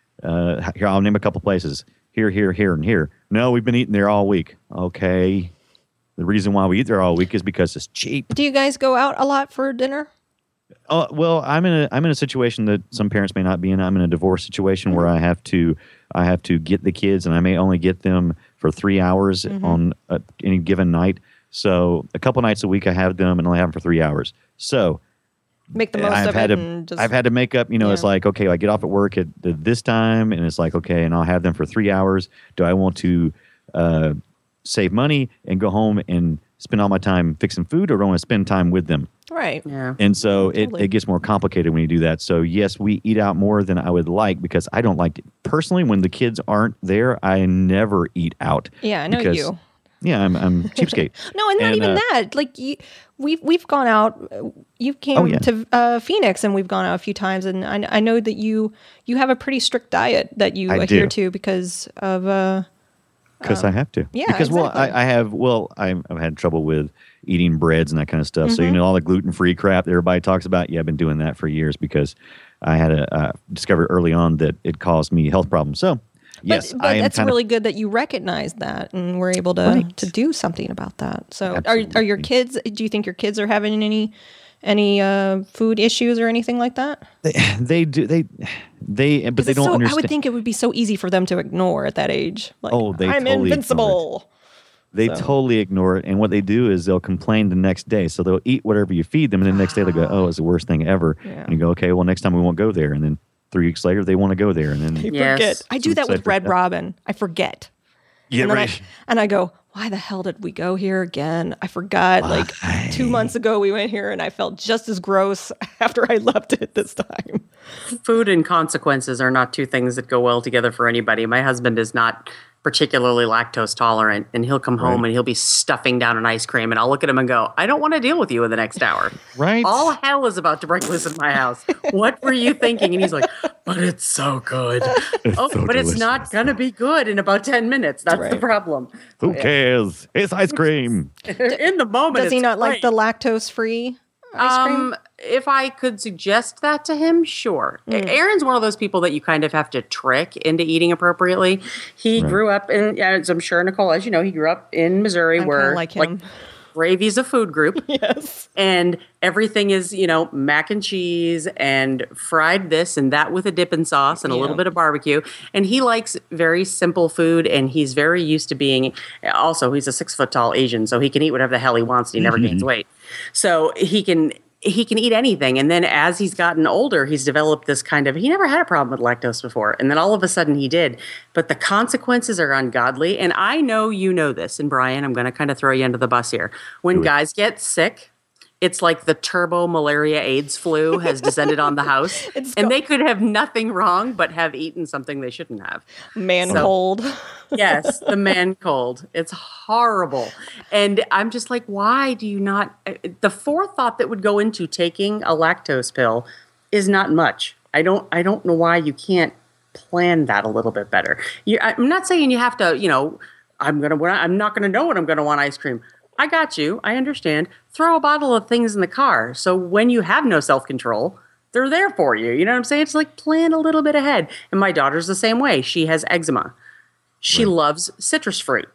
Speaker 3: uh, here I'll name a couple places. Here, here, here, and here. No, we've been eating there all week. Okay. The reason why we eat there all week is because it's cheap.
Speaker 1: Do you guys go out a lot for dinner?
Speaker 3: Uh, well, I'm in a I'm in a situation that some parents may not be in. I'm in a divorce situation mm-hmm. where I have to I have to get the kids, and I may only get them for three hours mm-hmm. on a, any given night. So a couple nights a week I have them, and only have them for three hours. So
Speaker 1: make the most
Speaker 3: I've
Speaker 1: of
Speaker 3: had
Speaker 1: it.
Speaker 3: To,
Speaker 1: and just,
Speaker 3: I've had to make up. You know,
Speaker 1: yeah.
Speaker 3: It's like, okay, I get off at work at this time, and it's like, okay, and I'll have them for three hours. Do I want to uh, save money and go home and spend all my time fixing food, or do I want to spend time with them?
Speaker 1: Right.
Speaker 2: Yeah.
Speaker 3: And so
Speaker 1: Totally.
Speaker 3: it, it gets more complicated when you do that. So yes, we eat out more than I would like because I don't like it. Personally, when the kids aren't there, I never eat out.
Speaker 1: Yeah, I know
Speaker 3: because,
Speaker 1: you.
Speaker 3: Yeah, I'm I'm cheapskate.
Speaker 1: No, and not
Speaker 3: And,
Speaker 1: even
Speaker 3: uh,
Speaker 1: that. Like you, we've we've gone out. You came
Speaker 3: Oh, yeah.
Speaker 1: to uh, Phoenix, and we've gone out a few times. And I, I know that you you have a pretty strict diet that you
Speaker 3: I
Speaker 1: adhere
Speaker 3: do.
Speaker 1: to because of. Uh,
Speaker 3: Because I have to.
Speaker 1: yeah,
Speaker 3: Because well,
Speaker 1: exactly.
Speaker 3: I, I have well, I'm, I've had trouble with eating breads and that kind of stuff. So you
Speaker 1: Mm-hmm.
Speaker 3: know all the gluten free crap that everybody talks about. Yeah, I've been doing that for years because I had a uh, discovered early on that it caused me health problems. So yes,
Speaker 1: but, but
Speaker 3: I am
Speaker 1: that's
Speaker 3: kind
Speaker 1: really good that you recognize that and were able to
Speaker 3: Right.
Speaker 1: to do something about that. So are
Speaker 3: Absolutely.
Speaker 1: are your kids? Do you think your kids are having any any uh, food issues or anything like that?
Speaker 3: They, they do they they but
Speaker 1: 'Cause
Speaker 3: they
Speaker 1: it's
Speaker 3: don't
Speaker 1: so,
Speaker 3: understand.
Speaker 1: I would think it would be so easy for them to ignore at that age. Like,
Speaker 3: Oh, they
Speaker 1: I'm
Speaker 3: totally ignore it.
Speaker 1: invincible.
Speaker 3: They
Speaker 1: So-
Speaker 3: totally ignore it, and what they do is they'll complain the next day. So they'll eat whatever you feed them, and then the next day they go, "Oh, it's the worst thing ever."
Speaker 1: Yeah.
Speaker 3: And you go, "Okay, well, next time we won't go there." And then three weeks later, they want to go there, and then
Speaker 1: I
Speaker 2: Yes.
Speaker 1: forget. I do
Speaker 3: So
Speaker 1: that with
Speaker 3: excited for
Speaker 1: Red
Speaker 3: that.
Speaker 1: Robin. I forget.
Speaker 3: yeah,
Speaker 1: and then
Speaker 3: right.
Speaker 1: I, and I go, why the hell did we go here again? I forgot. Like two months ago we went here and I felt just as gross after I left it this time.
Speaker 2: Food and consequences are not two things that go well together for anybody. My husband is not particularly lactose tolerant, and he'll come home
Speaker 3: Right.
Speaker 2: and he'll be stuffing down an ice cream, and I'll look at him and go, I don't want to deal with you in the next hour.
Speaker 3: Right.
Speaker 2: All hell is about to break loose in my house. What were you thinking? And he's like, but it's so good. oh,
Speaker 3: so
Speaker 2: but it's not
Speaker 3: delicious.
Speaker 2: going to be good in about ten minutes. That's the
Speaker 1: Right.
Speaker 2: problem.
Speaker 3: Who cares? It's ice cream.
Speaker 2: In the moment,
Speaker 1: Does he
Speaker 2: it's
Speaker 1: not like
Speaker 2: great.
Speaker 1: the lactose free ice cream?
Speaker 2: Um, if I could suggest that to him, sure.
Speaker 1: Mm.
Speaker 2: Aaron's one of those people that you kind of have to trick into eating appropriately. He
Speaker 3: Right.
Speaker 2: grew up in, as I'm sure, Nicole, as you know, he grew up in Missouri,
Speaker 1: I'm
Speaker 2: where
Speaker 1: kinda like him.
Speaker 2: gravy's a food group.
Speaker 1: Yes.
Speaker 2: And everything is, you know, mac and cheese and fried this and that with a dip and sauce and a
Speaker 1: Yeah.
Speaker 2: little bit of barbecue. And he likes very simple food, and he's very used to being, also, he's a six foot tall Asian, so he can eat whatever the hell he wants and he never gains weight. So he can he can eat anything. And then as he's gotten older, he's developed this kind of, he never had a problem with lactose before. And then all of a sudden he did. But the consequences are ungodly. And I know you know this. And Brian, I'm going to kind of throw you under the bus here. When
Speaker 3: Do it.
Speaker 2: guys get sick, it's like the turbo malaria AIDS flu has descended on the house.
Speaker 1: It's
Speaker 2: and
Speaker 1: go-
Speaker 2: they could have nothing wrong but have eaten something they shouldn't have.
Speaker 1: Man
Speaker 2: So-
Speaker 1: cold.
Speaker 2: Yes, the man cold. It's horrible. And I'm just like, why do you not? The forethought that would go into taking a lactose pill is not much. I don't. I don't know why you can't plan that a little bit better. You, I'm not saying you have to. You know, I'm gonna. I'm not gonna know when I'm gonna want ice cream. I got you. I understand. Throw a bottle of things in the car, so when you have no self control, they're there for you. You know what I'm saying? It's like plan a little bit ahead. And my daughter's the same way. She has eczema. She
Speaker 3: Right.
Speaker 2: loves citrus fruit.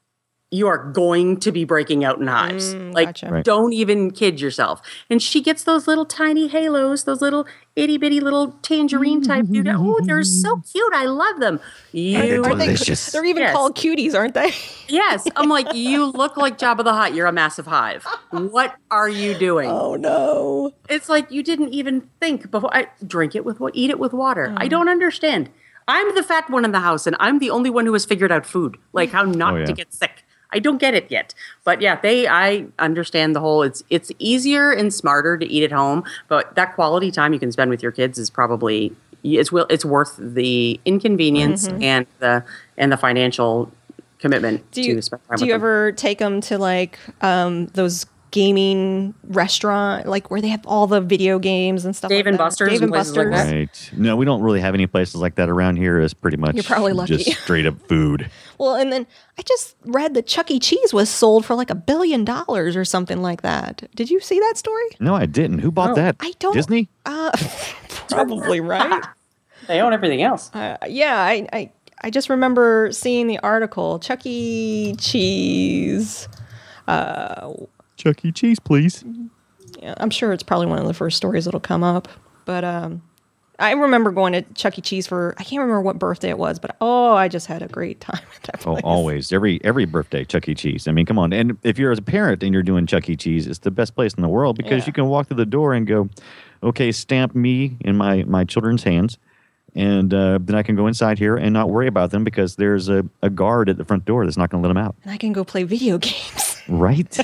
Speaker 2: You are going to be breaking out in hives.
Speaker 1: Mm,
Speaker 2: like,
Speaker 1: gotcha.
Speaker 3: Right.
Speaker 2: don't even kid yourself. And she gets those little tiny halos, those little itty bitty little tangerine type. dude. Oh, they're so cute. I love them. You,
Speaker 1: Are they-
Speaker 3: Delicious.
Speaker 1: they're even
Speaker 2: Yes.
Speaker 1: called cuties, aren't they?
Speaker 2: yes. I'm like, you look like Jabba the Hutt. You're a massive hive. What are you doing?
Speaker 1: Oh no.
Speaker 2: It's like you didn't even think before. I drink it with what, eat it with water.
Speaker 1: Mm.
Speaker 2: I don't understand. I'm the fat one in the house, and I'm the only one who has figured out food, like how not
Speaker 3: Oh, yeah.
Speaker 2: to get sick. I don't get it yet, but yeah, they. I understand the whole. It's it's easier and smarter to eat at home, but that quality time you can spend with your kids is probably it's will it's worth the inconvenience
Speaker 1: Mm-hmm.
Speaker 2: and the and the financial commitment
Speaker 1: Do you
Speaker 2: to spend time
Speaker 1: do
Speaker 2: with
Speaker 1: you
Speaker 2: them.
Speaker 1: ever take them to like um, those gaming restaurant, like where they have all the video games and stuff?
Speaker 2: Dave
Speaker 1: like
Speaker 2: and
Speaker 1: that?
Speaker 2: Buster's
Speaker 1: Dave
Speaker 2: and
Speaker 1: and
Speaker 2: places like
Speaker 1: Buster's.
Speaker 2: that?
Speaker 3: Right. No, we don't really have any places like that around here. It's pretty much
Speaker 1: You're probably lucky.
Speaker 3: just straight up food.
Speaker 1: Well, and then I just read that Chuck E. Cheese was sold for like a billion dollars or something like that. Did you see that story?
Speaker 3: No, I didn't. Who bought
Speaker 2: No,
Speaker 3: that?
Speaker 1: I don't-
Speaker 3: Disney?
Speaker 1: Uh, probably right.
Speaker 2: They own everything else.
Speaker 1: Uh, yeah, I, I I just remember seeing the article. Chuck E. Cheese.
Speaker 3: Chuck E. Cheese, please.
Speaker 1: Yeah, I'm sure it's probably one of the first stories that'll come up. But um, I remember going to Chuck E. Cheese for, I can't remember what birthday it was, but oh, I just had a great time at that
Speaker 3: Oh,
Speaker 1: place.
Speaker 3: always. Every every birthday, Chuck E. Cheese. I mean, come on. And if you're a parent and you're doing Chuck E. Cheese, it's the best place in the world because
Speaker 1: Yeah.
Speaker 3: you can walk through the door and go, okay, stamp me in my, my children's hands. And uh, then I can go inside here and not worry about them because there's a, a guard at the front door that's not going to let them out.
Speaker 1: And I can go play video games.
Speaker 3: Right?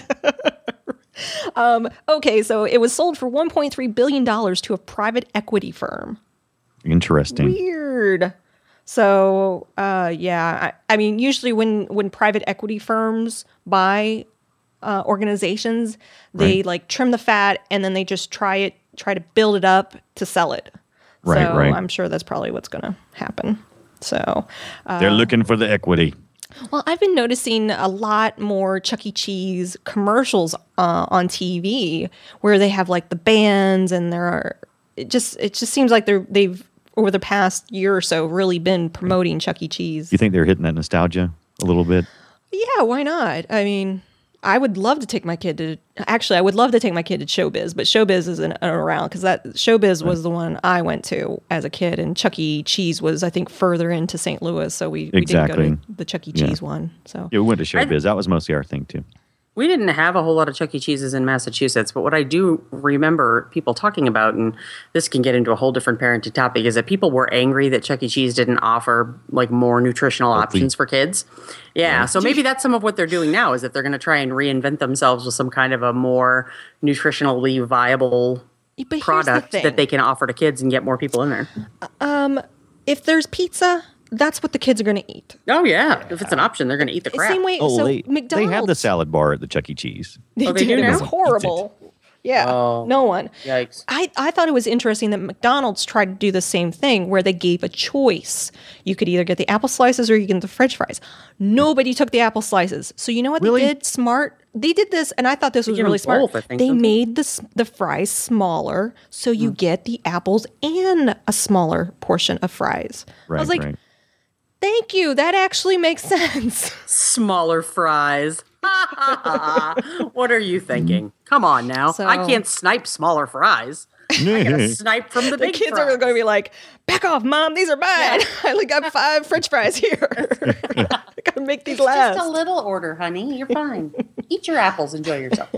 Speaker 1: Okay, so it was sold for one point three billion dollars to a private equity firm.
Speaker 3: Interesting.
Speaker 1: Weird. So, uh, yeah, I, I mean, usually when, when private equity firms buy uh, organizations, they
Speaker 3: Right.
Speaker 1: like trim the fat and then they just try it, try to build it up to sell it.
Speaker 3: Right,
Speaker 1: so
Speaker 3: right.
Speaker 1: I'm sure that's probably what's going to happen. So, uh,
Speaker 3: They're looking for the equity.
Speaker 1: well, I've been noticing a lot more Chuck E. Cheese commercials uh, on T V where they have like the bands and there are it just it just seems like they're they've over the past year or so really been promoting Chuck E. Cheese.
Speaker 3: You think they're hitting that nostalgia a little bit?
Speaker 1: Yeah, why not? I mean, I would love to take my kid to actually I would love to take my kid to Showbiz, but Showbiz isn't around because that Showbiz was the one I went to as a kid, and Chuck E. Cheese was I think further into Saint Louis, so we, we didn't
Speaker 3: Exactly.
Speaker 1: go to the Chuck E.
Speaker 3: Yeah.
Speaker 1: Cheese one. So
Speaker 3: Yeah, we went to Showbiz. That was mostly our thing, too.
Speaker 2: We didn't have a whole lot of Chuck E. Cheese's in Massachusetts, but what I do remember people talking about, and this can get into a whole different parenting topic, is that people were angry that Chuck E. Cheese didn't offer like more nutritional options for kids. Yeah, so maybe that's some of what they're doing now, is that they're going to try and reinvent themselves with some kind of a more nutritionally viable
Speaker 1: But here's the
Speaker 2: product
Speaker 1: thing.
Speaker 2: that they can offer to kids and get more people in there.
Speaker 1: if there's pizza, that's what the kids are going to eat.
Speaker 2: Oh yeah, if it's an option, they're going to eat the crap.
Speaker 1: Same way.
Speaker 3: Oh,
Speaker 1: so
Speaker 3: they,
Speaker 1: McDonald's
Speaker 3: they have the salad bar at the Chuck E. Cheese.
Speaker 1: They
Speaker 2: Oh, they
Speaker 1: did.
Speaker 2: do
Speaker 1: It was
Speaker 2: now?
Speaker 1: horrible. Yeah,
Speaker 2: Oh.
Speaker 1: no one.
Speaker 2: Yikes.
Speaker 1: I, I thought it was interesting that McDonald's tried to do the same thing where they gave a choice. You could either get the apple slices or you get the French fries. Nobody took the apple slices. So you know what
Speaker 3: Really?
Speaker 1: they did? Smart. They did this, and I thought this was
Speaker 2: give
Speaker 1: really
Speaker 2: them
Speaker 1: smart.
Speaker 2: both, I think,
Speaker 1: they
Speaker 2: don't they?
Speaker 1: made the s- the fries smaller, so you get the apples and a smaller portion of fries.
Speaker 3: Right,
Speaker 1: I was like,
Speaker 3: right.
Speaker 1: thank you. That actually makes sense.
Speaker 2: Smaller fries. What are you thinking? Come on now.
Speaker 1: So-
Speaker 2: I can't snipe smaller fries. I gotta snipe from the,
Speaker 1: The
Speaker 2: big
Speaker 1: kids
Speaker 2: fries.
Speaker 1: are going to be like, back off, Mom. These are mine. I only got five French fries here. I got to make these last.
Speaker 2: Just a little order, honey. You're fine. Eat your apples. Enjoy yourself.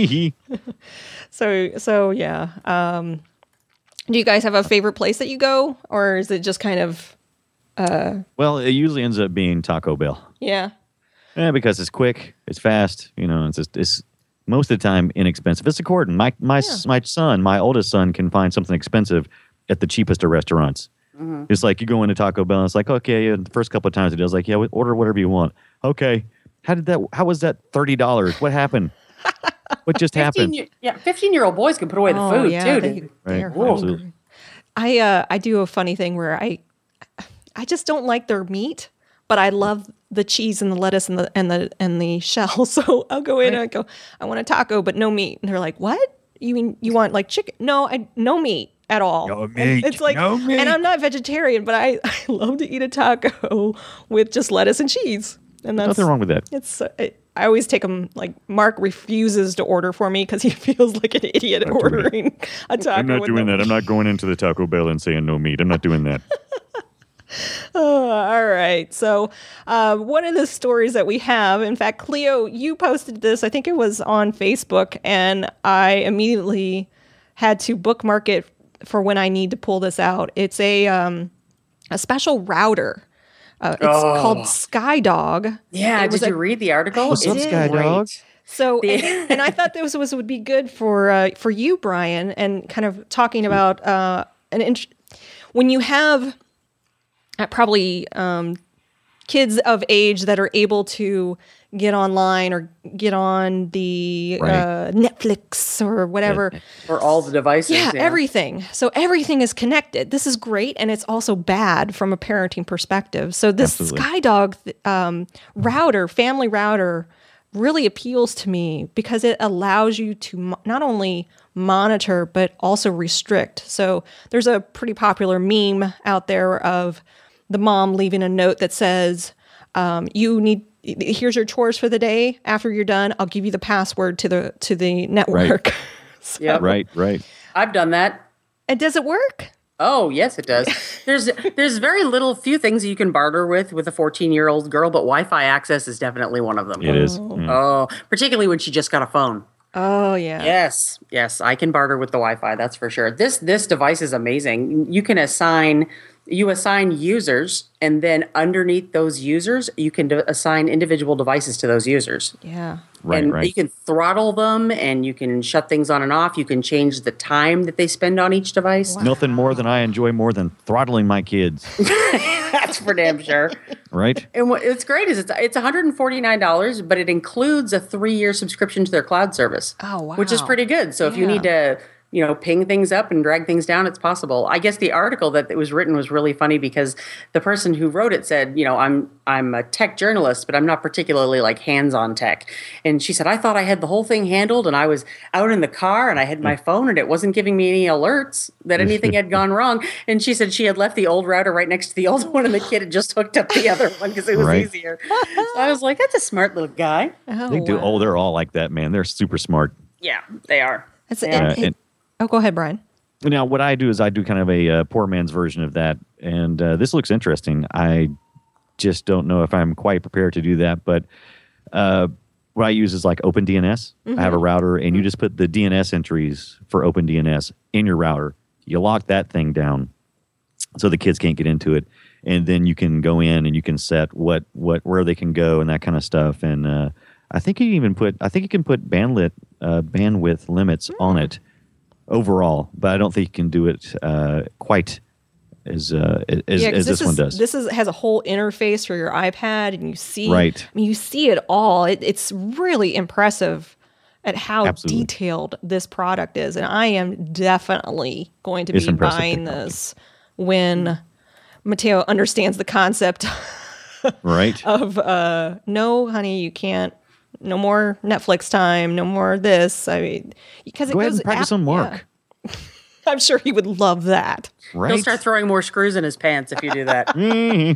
Speaker 1: So, so yeah. Um, do you guys have a favorite place that you go, or is it just kind of,
Speaker 3: Well, it usually ends up being Taco Bell.
Speaker 1: yeah?
Speaker 3: Yeah, because it's quick, it's fast. You know, it's just, it's most of the time inexpensive. It's according. My my s my son, my oldest son, can find something expensive at the cheapest of restaurants. It's like you go into Taco Bell, and it's like, okay, and the first couple of times he does, like, yeah, order whatever you want. Okay, how did that? How was that thirty dollars? What happened? What just happened?
Speaker 2: fifteen, yeah, fifteen-year-old boys can put away the
Speaker 1: Oh,
Speaker 2: food
Speaker 1: yeah,
Speaker 2: too.
Speaker 1: they,
Speaker 2: dude.
Speaker 1: they're
Speaker 3: Right.
Speaker 1: hungry.
Speaker 3: Absolutely.
Speaker 1: I uh, I do a funny thing where I, I just don't like their meat, but I love the cheese and the lettuce and the and the and the shell. So I'll go in and I go, I want a taco, but no meat. And they're like, what? You mean you want like chicken? No, I no meat at all.
Speaker 3: No
Speaker 1: And
Speaker 3: meat,
Speaker 1: It's like,
Speaker 3: no meat.
Speaker 1: and I'm not vegetarian, but I, I love to eat a taco with just lettuce and cheese. And that's
Speaker 3: Nothing wrong with that.
Speaker 1: It's uh, it, I always take him like Mark refuses to order for me because he feels like an idiot
Speaker 3: doing it.
Speaker 1: ordering a taco.
Speaker 3: I'm not
Speaker 1: with
Speaker 3: doing
Speaker 1: no
Speaker 3: that. I'm not going into the Taco Bell and saying no meat. I'm not doing that.
Speaker 1: Oh, all right. So, uh, one of the stories that we have, in fact, Cleo, you posted this, I think it was on Facebook, and I immediately had to bookmark it for when I need to pull this out. It's a, um, a special router. Uh, it's called SkyDog.
Speaker 2: Yeah,
Speaker 1: It was
Speaker 2: did you
Speaker 1: a-
Speaker 2: read the article?
Speaker 3: What's up,
Speaker 2: It's
Speaker 3: Sky
Speaker 2: great.
Speaker 3: Dog?
Speaker 1: So, and, and I thought this was would be good for uh, for you, Brian, and kind of talking about uh, an int- when you have uh, probably um, kids of age that are able to get online or get on the
Speaker 3: Right.
Speaker 1: uh, Netflix or whatever.
Speaker 2: For all the devices.
Speaker 1: Yeah, everything. So everything is connected. This is great, and it's also bad from a parenting perspective. So this
Speaker 3: Absolutely.
Speaker 1: SkyDog um, router, family router, really appeals to me because it allows you to mo- not only monitor but also restrict. So there's a pretty popular meme out there of the mom leaving a note that says, um, "You need here's your chores for the day. After you're done, I'll give you the password to the to the network." So-
Speaker 2: Yep.
Speaker 3: Right, right.
Speaker 2: I've done that.
Speaker 1: And does it work?
Speaker 2: Oh, yes, it does. There's there's very little few things that you can barter with with a fourteen-year-old girl, but Wi-Fi access is definitely one of them.
Speaker 3: It is. Mm.
Speaker 2: Oh, particularly when she just got a phone.
Speaker 1: Oh yeah.
Speaker 2: Yes, yes, I can barter with the Wi-Fi. That's for sure. This this device is amazing. You can assign you assign users, and then underneath those users, you can de- assign individual devices to those users.
Speaker 1: Yeah.
Speaker 3: Right,
Speaker 2: and
Speaker 3: right.
Speaker 2: you can throttle them, and you can shut things on and off. You can change the time that they spend on each device.
Speaker 3: Nothing more than I enjoy more than throttling my kids.
Speaker 2: That's for damn sure.
Speaker 3: Right?
Speaker 2: And what it's great is it's it's one hundred forty-nine dollars, but it includes a three-year subscription to their cloud service.
Speaker 1: Oh, wow.
Speaker 2: Which is pretty good. So if you
Speaker 1: Yeah.
Speaker 2: need to, you know, ping things up and drag things down, it's possible. I guess the article that was written was really funny because the person who wrote it said, you know, I'm I'm a tech journalist, but I'm not particularly like hands-on tech. And she said, I thought I had the whole thing handled, and I was out in the car and I had my phone and it wasn't giving me any alerts that anything had gone wrong. And she said she had left the old router right next to the old one, and the kid had just hooked up the other one because it was
Speaker 3: Right.
Speaker 2: easier. So I was like, that's a smart little guy.
Speaker 1: Oh,
Speaker 3: They do.
Speaker 1: wow.
Speaker 3: Oh, they're all like that, man. They're super smart.
Speaker 2: Yeah, they are.
Speaker 1: That's,
Speaker 2: Yeah.
Speaker 1: and-
Speaker 3: Uh, and-
Speaker 1: oh, go ahead, Brian.
Speaker 3: Now, what I do is I do kind of a uh, poor man's version of that, and uh, this looks interesting. I just don't know if I'm quite prepared to do that, but uh, what I use is like OpenDNS. I have a router, and you just put the D N S entries for OpenDNS in your router. You lock that thing down so the kids can't get into it, and then you can go in and you can set what what where they can go and that kind of stuff. And uh, I think you can even put I think you can put bandwidth uh, bandwidth limits on it overall, but I don't think you can do it uh, quite as uh, as,
Speaker 1: Yeah, 'cause
Speaker 3: as this,
Speaker 1: is,
Speaker 3: one does.
Speaker 1: This is has a whole interface for your iPad, and you see,
Speaker 3: Right.
Speaker 1: I mean, you see it all. It, it's really impressive at how
Speaker 3: Absolutely.
Speaker 1: detailed this product is, and I am definitely going to
Speaker 3: It's
Speaker 1: be
Speaker 3: impressive
Speaker 1: buying
Speaker 3: technology.
Speaker 1: this when Mateo understands the concept
Speaker 3: right?
Speaker 1: of uh, no, honey, you can't. No more Netflix time. No more this. I mean, because it
Speaker 3: Go ahead
Speaker 1: goes
Speaker 3: and practice
Speaker 1: app-
Speaker 3: some work.
Speaker 1: yeah. I'm sure he would love that.
Speaker 3: Right?
Speaker 2: He'll start throwing more screws in his pants if you do that.
Speaker 3: Mhm.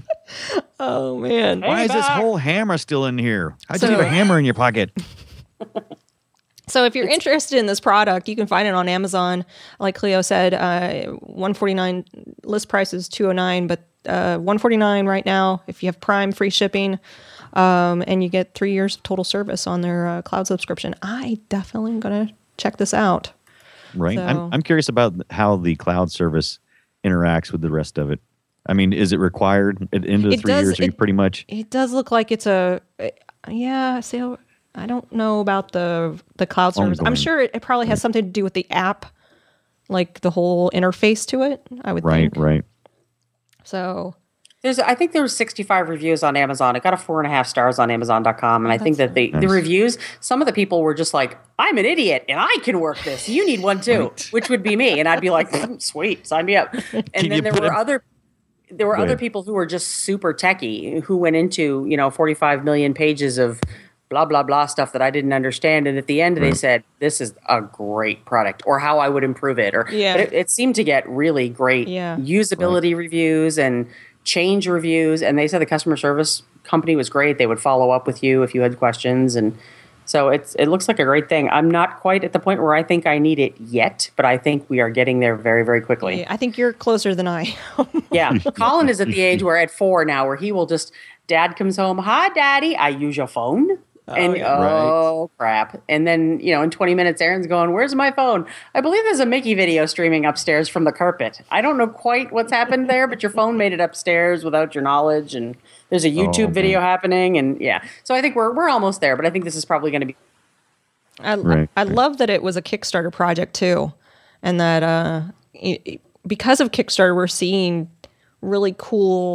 Speaker 1: Oh man.
Speaker 3: Why is this
Speaker 2: Doc.
Speaker 3: whole hammer still in here? How'd you
Speaker 1: So-
Speaker 3: leave a hammer in your pocket?
Speaker 1: So if you're interested in this product, you can find it on Amazon. Like Cleo said, uh, one forty-nine list price is two oh nine, but uh, one forty-nine right now if you have Prime, free shipping, um, and you get three years of total service on their uh, cloud subscription. I definitely am gonna check this out.
Speaker 3: Right.
Speaker 1: So-
Speaker 3: I'm I'm curious about how the cloud service interacts with the rest of it. I mean, is it required at the end of the
Speaker 1: It
Speaker 3: three
Speaker 1: does-
Speaker 3: years? Are you
Speaker 1: it-
Speaker 3: pretty much
Speaker 1: It does look like it's a uh, yeah. So I don't know about the the cloud service. I'm
Speaker 3: Ongoing.
Speaker 1: sure it, it probably has something to do with the app, like the whole interface to it. I would
Speaker 3: right?
Speaker 1: think.
Speaker 3: Right.
Speaker 1: So
Speaker 2: There's, I think there was sixty-five reviews on Amazon. It got a four and a half stars on Amazon dot com, and I think that the, the
Speaker 3: Nice.
Speaker 2: reviews, some of the people were just like, "I'm an idiot and I can work this. You need one too,"
Speaker 3: Right.
Speaker 2: which would be me, and I'd be like, "Sweet, sign me up." And
Speaker 3: Can
Speaker 2: then
Speaker 3: you
Speaker 2: there
Speaker 3: put
Speaker 2: were
Speaker 3: a-
Speaker 2: other. There were
Speaker 3: Go
Speaker 2: other
Speaker 3: ahead.
Speaker 2: people who were just super techie who went into, you know, forty-five million pages of blah, blah, blah stuff that I didn't understand. And at the end, they
Speaker 3: Right.
Speaker 2: said, this is a great product, or how I would improve it. Or,
Speaker 1: Yeah.
Speaker 2: but it, it seemed to get really great
Speaker 1: Yeah.
Speaker 2: usability reviews and change reviews. And they said the customer service company was great. They would follow up with you if you had questions. And so it's it looks like a great thing. I'm not quite at the point where I think I need it yet, but I think we are getting there very, very quickly.
Speaker 1: yeah, I think you're closer than I.
Speaker 2: Yeah. Colin is at the age where at four now where he will just, dad comes home, hi, daddy, I use your phone. And
Speaker 1: yeah.
Speaker 2: oh crap. And then, you know, in twenty minutes, Aaron's going, where's my phone? I believe there's a Mickey video streaming upstairs from the carpet. I don't know quite what's happened there, but your phone made it upstairs without your knowledge. And there's a YouTube
Speaker 3: Oh,
Speaker 2: video
Speaker 3: man.
Speaker 2: happening. And yeah. So I think we're we're almost there, but I think this is probably going to be
Speaker 1: I,
Speaker 3: Right,
Speaker 1: I
Speaker 3: right.
Speaker 1: love that it was a Kickstarter project too, and that uh, it, it- because of Kickstarter, we're seeing really cool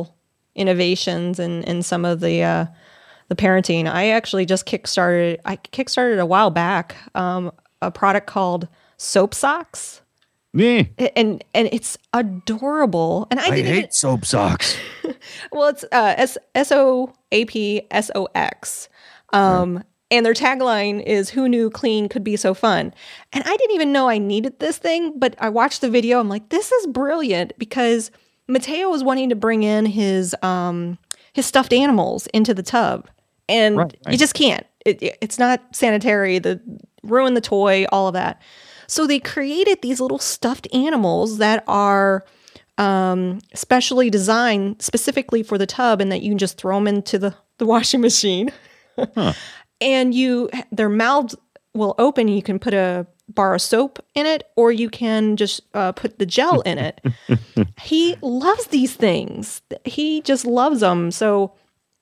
Speaker 1: innovations in, in some of the uh, the parenting. I actually just kickstarted. I kickstarted a while back um, a product called Soap Socks.
Speaker 3: Me.
Speaker 1: And and it's adorable. And I,
Speaker 3: I
Speaker 1: didn't
Speaker 3: hate
Speaker 1: even,
Speaker 3: soap socks.
Speaker 1: well, it's uh, S S O A P S O X. Um, right. And their tagline is, "Who knew clean could be so fun?" And I didn't even know I needed this thing, but I watched the video. I'm like, this is brilliant, because Mateo was wanting to bring in his um, his stuffed animals into the tub, and right, right. you just can't. It, it, it's not sanitary. The ruin the toy, all of that. So they created these little stuffed animals that are um, specially designed specifically for the tub, and that you can just throw them into the, the washing machine. Huh. And you, their mouths will open. You can put a bar of soap in it, or you can just uh, put the gel in it. He loves these things. He just loves them. So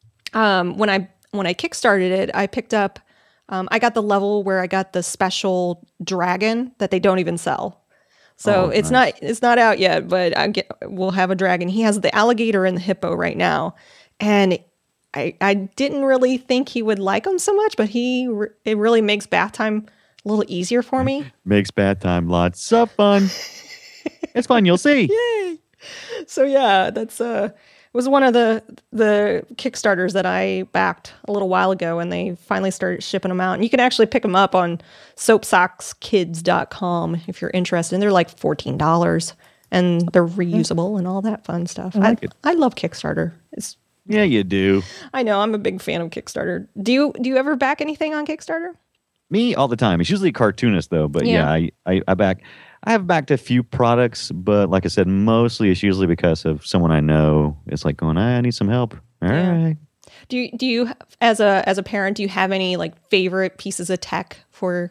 Speaker 1: um, when I when I kickstarted it, I picked up. Um, I got the level where I got the special dragon that they don't even sell. So oh, it's nice. not it's not out yet, but I get we'll have a dragon. He has the alligator and the hippo right now, and I I didn't really think he would like them so much, but he re- it really makes bath time a little easier for me.
Speaker 3: Makes bath time lots of fun. It's fun. You'll see.
Speaker 1: Yay! So yeah, that's uh. It was one of the the Kickstarters that I backed a little while ago, and they finally started shipping them out. And you can actually pick them up on soap socks kids dot com if you're interested. And they're like fourteen dollars, and they're reusable and all that fun stuff. I, like I, I love Kickstarter. It's,
Speaker 3: yeah, you do.
Speaker 1: I know. I'm a big fan of Kickstarter. Do you do you ever back anything on Kickstarter?
Speaker 3: Me, all the time. It's usually cartoonist, though. But yeah, yeah I, I, I back... I have backed a few products, but like I said, mostly it's usually because of someone I know. It's like going, I need some help. All yeah. right.
Speaker 1: Do you, do you, as a as a parent, do you have any like favorite pieces of tech for?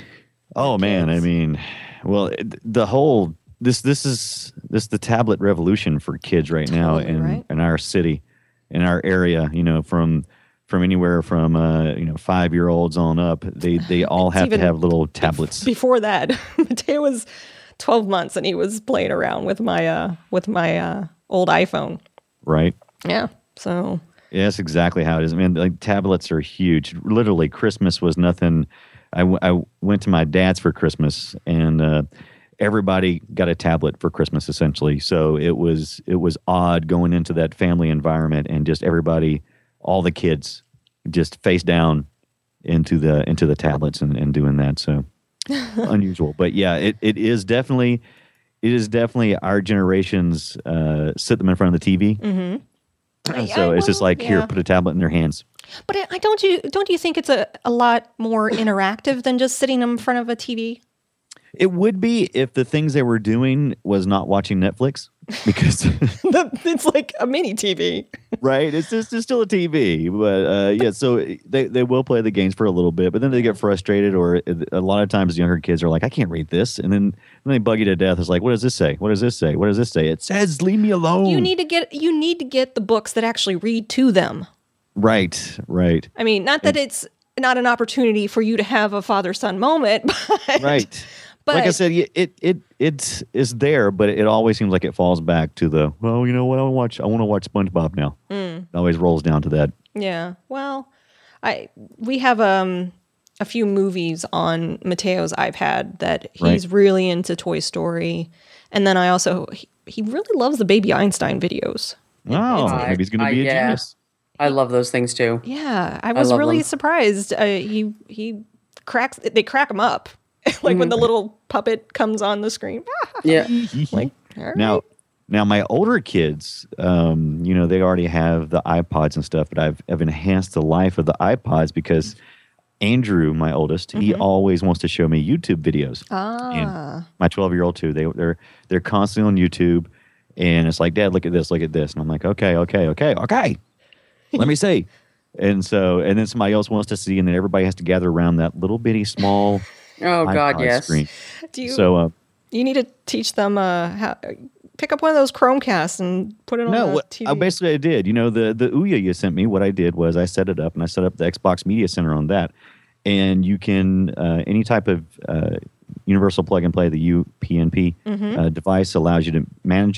Speaker 3: Oh man, I mean, well, the whole this this is this is the tablet revolution for kids right totally, now in
Speaker 1: right?
Speaker 3: in our city, in our area. You know, from. From anywhere from uh, you know five year olds on up, they they all have to have little tablets.
Speaker 1: Before that, Mateo was twelve months and he was playing around with my uh, with my uh, old iPhone.
Speaker 3: Right.
Speaker 1: Yeah. So.
Speaker 3: Yeah, that's exactly how it is. I mean, like tablets are huge. Literally, Christmas was nothing. I, w- I went to my dad's for Christmas, and uh, everybody got a tablet for Christmas essentially. So it was it was odd going into that family environment and just everybody. All the kids just face down into the into the tablets and, and doing that. So unusual, but yeah, it, it is definitely it is definitely our generation's uh, sit them in front of the T V.
Speaker 1: Mm-hmm.
Speaker 3: So I, it's just
Speaker 1: well,
Speaker 3: like
Speaker 1: yeah.
Speaker 3: here, put a tablet in their hands.
Speaker 1: But I don't you don't you think it's a, a lot more interactive than just sitting in front of a T V?
Speaker 3: It would be if the things they were doing was not watching Netflix, because
Speaker 1: it's like a mini T V,
Speaker 3: right? It's just it's still a T V, but uh, yeah. So they, they will play the games for a little bit, but then they get frustrated, or a lot of times younger kids are like, "I can't read this," and then, then they bug you to death. It's like, "What does this say? What does this say? What does this say?" It says, "Leave me alone."
Speaker 1: You need to get you need to get the books that actually read to them.
Speaker 3: Right, right.
Speaker 1: I mean, not that and, it's not an opportunity for you to have a father-son moment, but
Speaker 3: right.
Speaker 1: But,
Speaker 3: like I said, it it it is there, but it always seems like it falls back to the, well, you know what, I want to watch I want to watch SpongeBob now. Mm. It always rolls down to that.
Speaker 1: Yeah. Well, I we have um a few movies on Mateo's iPad that he's right. really into Toy Story, and then I also he, he really loves the Baby Einstein videos.
Speaker 3: Oh, it's, maybe he's going to be I, a yeah. genius.
Speaker 2: I love those things too.
Speaker 1: Yeah, I was I really them. surprised. Uh, he he cracks they crack him up. Like when the little puppet comes on the screen.
Speaker 2: Yeah.
Speaker 1: Like, all right.
Speaker 3: Now, now my older kids, um, you know, they already have the iPods and stuff, but I've, I've enhanced the life of the iPods because Andrew, my oldest, mm-hmm. he always wants to show me YouTube videos.
Speaker 1: Ah.
Speaker 3: And my twelve-year-old too. They they're they're constantly on YouTube, and it's like, Dad, look at this, look at this, and I'm like, okay, okay, okay, okay. Let me see. And so, and then somebody else wants to see, and then everybody has to gather around that little bitty small.
Speaker 2: Oh God, yes.
Speaker 3: Screen.
Speaker 1: Do you?
Speaker 3: So uh,
Speaker 1: you need to teach them uh, how pick up one of those Chromecasts and put it on
Speaker 3: no,
Speaker 1: the
Speaker 3: what,
Speaker 1: T V.
Speaker 3: I basically I did. You know, the the Ouya you sent me. What I did was I set it up and I set up the Xbox Media Center on that, and you can uh, any type of uh, universal plug and play, the U P n P
Speaker 1: mm-hmm.
Speaker 3: uh, device allows you to manage it.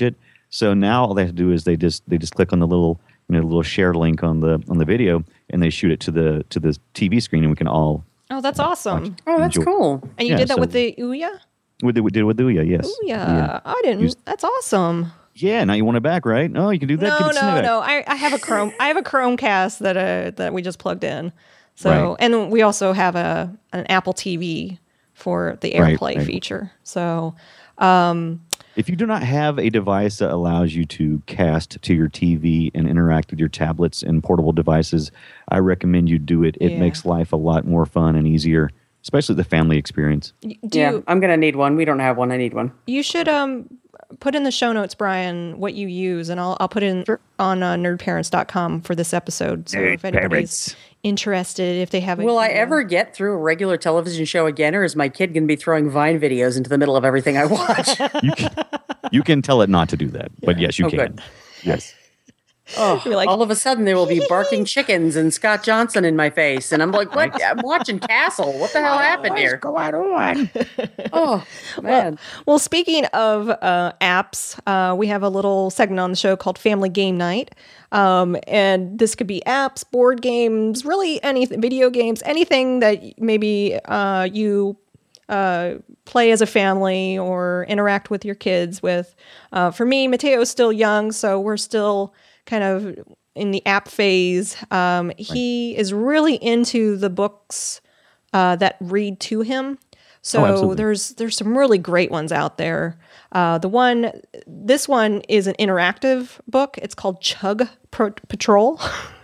Speaker 3: So now all they have to do is they just they just click on the little you know little share link on the on the video, and they shoot it to the to the T V screen, and we can all.
Speaker 1: Oh, that's awesome.
Speaker 2: Oh, that's
Speaker 3: enjoy.
Speaker 2: cool.
Speaker 1: And you
Speaker 3: Yeah,
Speaker 1: did that
Speaker 3: so-
Speaker 1: with the Ouya?
Speaker 3: We did, we did with Ouya, yes.
Speaker 1: Ouya. I didn't.
Speaker 3: Use-
Speaker 1: That's awesome.
Speaker 3: Yeah, now you want it back, right? Oh, you can do that. Give
Speaker 1: No,
Speaker 3: it to
Speaker 1: no,
Speaker 3: Snivet.
Speaker 1: no. I, I have a Chrome. I have a Chromecast that uh that we just plugged in. So
Speaker 3: Right.
Speaker 1: and we also have a an Apple T V for the
Speaker 3: Right,
Speaker 1: AirPlay
Speaker 3: right.
Speaker 1: feature. So
Speaker 3: If you do not have a device that allows you to cast to your T V and interact with your tablets and portable devices, I recommend you do it. It
Speaker 1: Yeah.
Speaker 3: makes life a lot more fun and easier, especially the family experience.
Speaker 1: y- do
Speaker 2: Yeah,
Speaker 1: you,
Speaker 2: I'm gonna need one. We don't have one. I need one.
Speaker 1: you should um put in the show notes, Brian, what you use, and I'll I'll put in on uh, nerd parents dot com for this episode. So if anybody's interested, if they have, a,
Speaker 2: Will I
Speaker 1: you know-
Speaker 2: ever get through a regular television show again, or is my kid gonna be throwing Vine videos into the middle of everything I watch?
Speaker 3: You can, you can tell it not to do that, but yes, you
Speaker 2: Oh,
Speaker 3: can.
Speaker 2: good.
Speaker 3: Yes.
Speaker 2: Oh,
Speaker 1: You're like-
Speaker 2: all of a sudden there will be barking chickens and Scott Johnson in my face, and I'm like, "What? I'm watching Castle. What the hell happened here?"
Speaker 3: going on?
Speaker 2: Oh man,
Speaker 1: Well, speaking of uh, apps, uh, we have a little segment on the show called Family Game Night. Um, and this could be apps, board games, really anything, video games, anything that maybe uh, you uh, play as a family or interact with your kids with. Uh, for me, Mateo is still young, so we're still kind of in the app phase. Um, he is really into the books uh, that read to him. So
Speaker 3: absolutely.
Speaker 1: there's there's some really great ones out there. Uh, the one, this one is an interactive book. It's called Chug Pro- Patrol.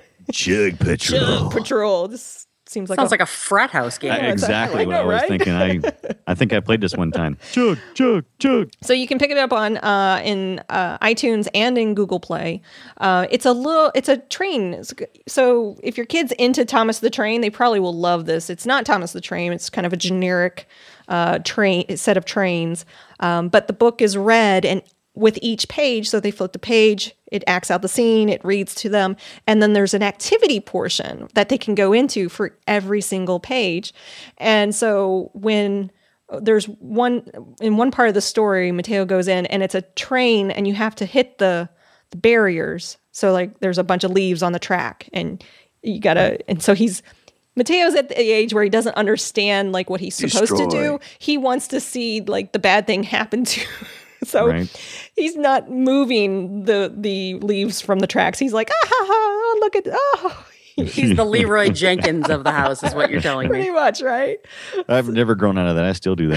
Speaker 3: Chug Patrol.
Speaker 1: Chug Patrol. This seems like
Speaker 2: sounds
Speaker 1: a,
Speaker 2: like a frat house game.
Speaker 3: I- exactly
Speaker 1: I
Speaker 3: what
Speaker 1: know,
Speaker 3: I was
Speaker 1: right?
Speaker 3: thinking. I I think I played this one time. Chug, chug, chug.
Speaker 1: So you can pick it up on uh, in uh, iTunes and in Google Play. Uh, it's a little, it's a train. It's- So if your kid's into Thomas the Train, they probably will love this. It's not Thomas the Train. It's kind of a generic uh, train set of trains. Um, but the book is read and with each page. So they flip the page, it acts out the scene, it reads to them, and then there's an activity portion that they can go into for every single page. And so when there's one in one part of the story, Mateo goes in and it's a train and you have to hit the, the barriers. So like there's a bunch of leaves on the track and you gotta, and so he's, Mateo's at the age where he doesn't understand like what he's supposed to
Speaker 3: Destroy.
Speaker 1: do. He wants to see like the bad thing happen to so
Speaker 3: Right.
Speaker 1: he's not moving the the leaves from the tracks. He's like, ah ha ha, look at oh
Speaker 2: He's the Leroy Jenkins of the house, is what you're telling
Speaker 1: pretty
Speaker 2: me.
Speaker 1: much, right?
Speaker 3: I've never grown out of that. I still do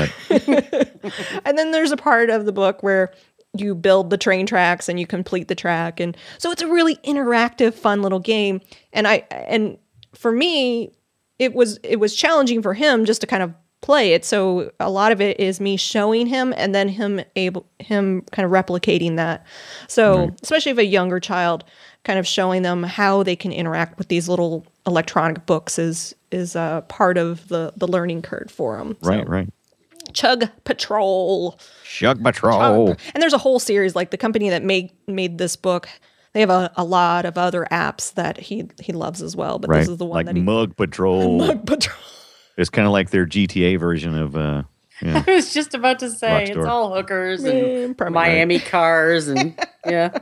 Speaker 3: that.
Speaker 1: And then there's a part of the book where you build the train tracks and you complete the track. And so it's a really interactive, fun little game. And I and for me, it was it was challenging for him just to kind of play it. So a lot of it is me showing him and then him able him kind of replicating that. So especially if a younger child, kind of showing them how they can interact with these little electronic books is is uh, part of the the learning curve for them.
Speaker 3: Right, right.
Speaker 1: Chug Patrol.
Speaker 3: Chug Patrol.
Speaker 1: And there's a whole series, like the company that made made this book, they have a, a lot of other apps that he he loves as well. But
Speaker 3: Right.
Speaker 1: this is the one
Speaker 3: like
Speaker 1: that he
Speaker 3: Mug Patrol.
Speaker 1: Mug Patrol.
Speaker 3: It's kind of like their G T A version of. Uh, yeah.
Speaker 2: I was just about to say
Speaker 3: Rockstar.
Speaker 2: it's all hookers
Speaker 1: Mm,
Speaker 2: and
Speaker 1: probably.
Speaker 2: Miami cars and yeah.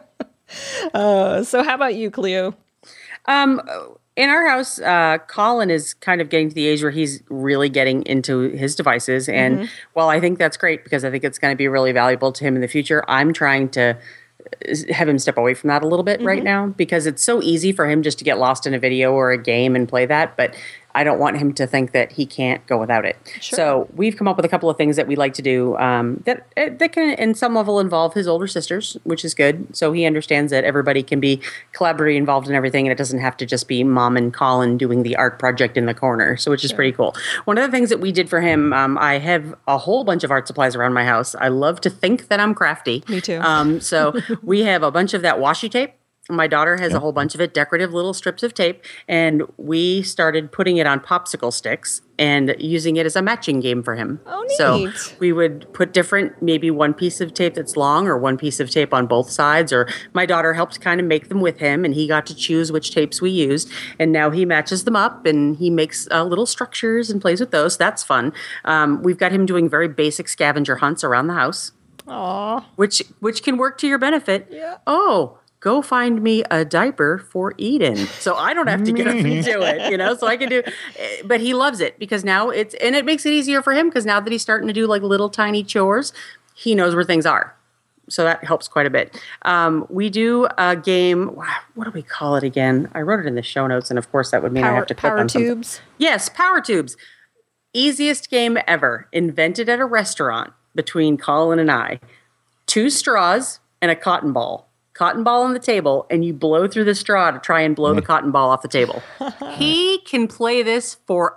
Speaker 1: Uh, so how about you, Cleo?
Speaker 2: Um, in our house, uh, Colin is kind of getting to the age where he's really getting into his devices. And
Speaker 1: Mm-hmm.
Speaker 2: while I think that's great because I think it's going to be really valuable to him in the future, I'm trying to have him step away from that a little bit
Speaker 1: Mm-hmm.
Speaker 2: right now because it's so easy for him just to get lost in a video or a game and play that. But I don't want him to think that he can't go without it.
Speaker 1: Sure.
Speaker 2: So we've come up with a couple of things that we like to do um, that eh, that can, in some level, involve his older sisters, which is good. So he understands that everybody can be collaboratively involved in everything, and it doesn't have to just be Mom and Colin doing the art project in the corner. So which is pretty cool. One of the things that we did for him, um, I have a whole bunch of art supplies around my house. I love to think that I'm crafty.
Speaker 1: Me too.
Speaker 2: Um, so we have a bunch of that washi tape. My daughter has a whole bunch of it, decorative little strips of tape, and we started putting it on popsicle sticks and using it as a matching game for him.
Speaker 1: Oh,
Speaker 2: So
Speaker 1: neat.
Speaker 2: we would put different, maybe one piece of tape that's long or one piece of tape on both sides, or my daughter helped kind of make them with him, and he got to choose which tapes we used, and now he matches them up, and he makes uh, little structures and plays with those. That's fun. Um, we've got him doing very basic scavenger hunts around the house.
Speaker 1: Aw.
Speaker 2: which which can work to your benefit.
Speaker 1: Yeah.
Speaker 2: Oh, go find me a diaper for Eden, so I don't have to get up and do it. You know, so I can do. But he loves it because now it's and it makes it easier for him because now that he's starting to do like little tiny chores, he knows where things are. So that helps quite a bit. Um, we do a game. What do we call it again? I wrote it in the show notes, and of course that would mean
Speaker 1: Power,
Speaker 2: I have to click
Speaker 1: power
Speaker 2: on something.
Speaker 1: tubes.
Speaker 2: Yes, power tubes. Easiest game ever. Invented at a restaurant between Colin and I. Two straws and a cotton ball. Cotton ball on the table, and you blow through the straw to try and blow the cotton ball off the table. He can play this for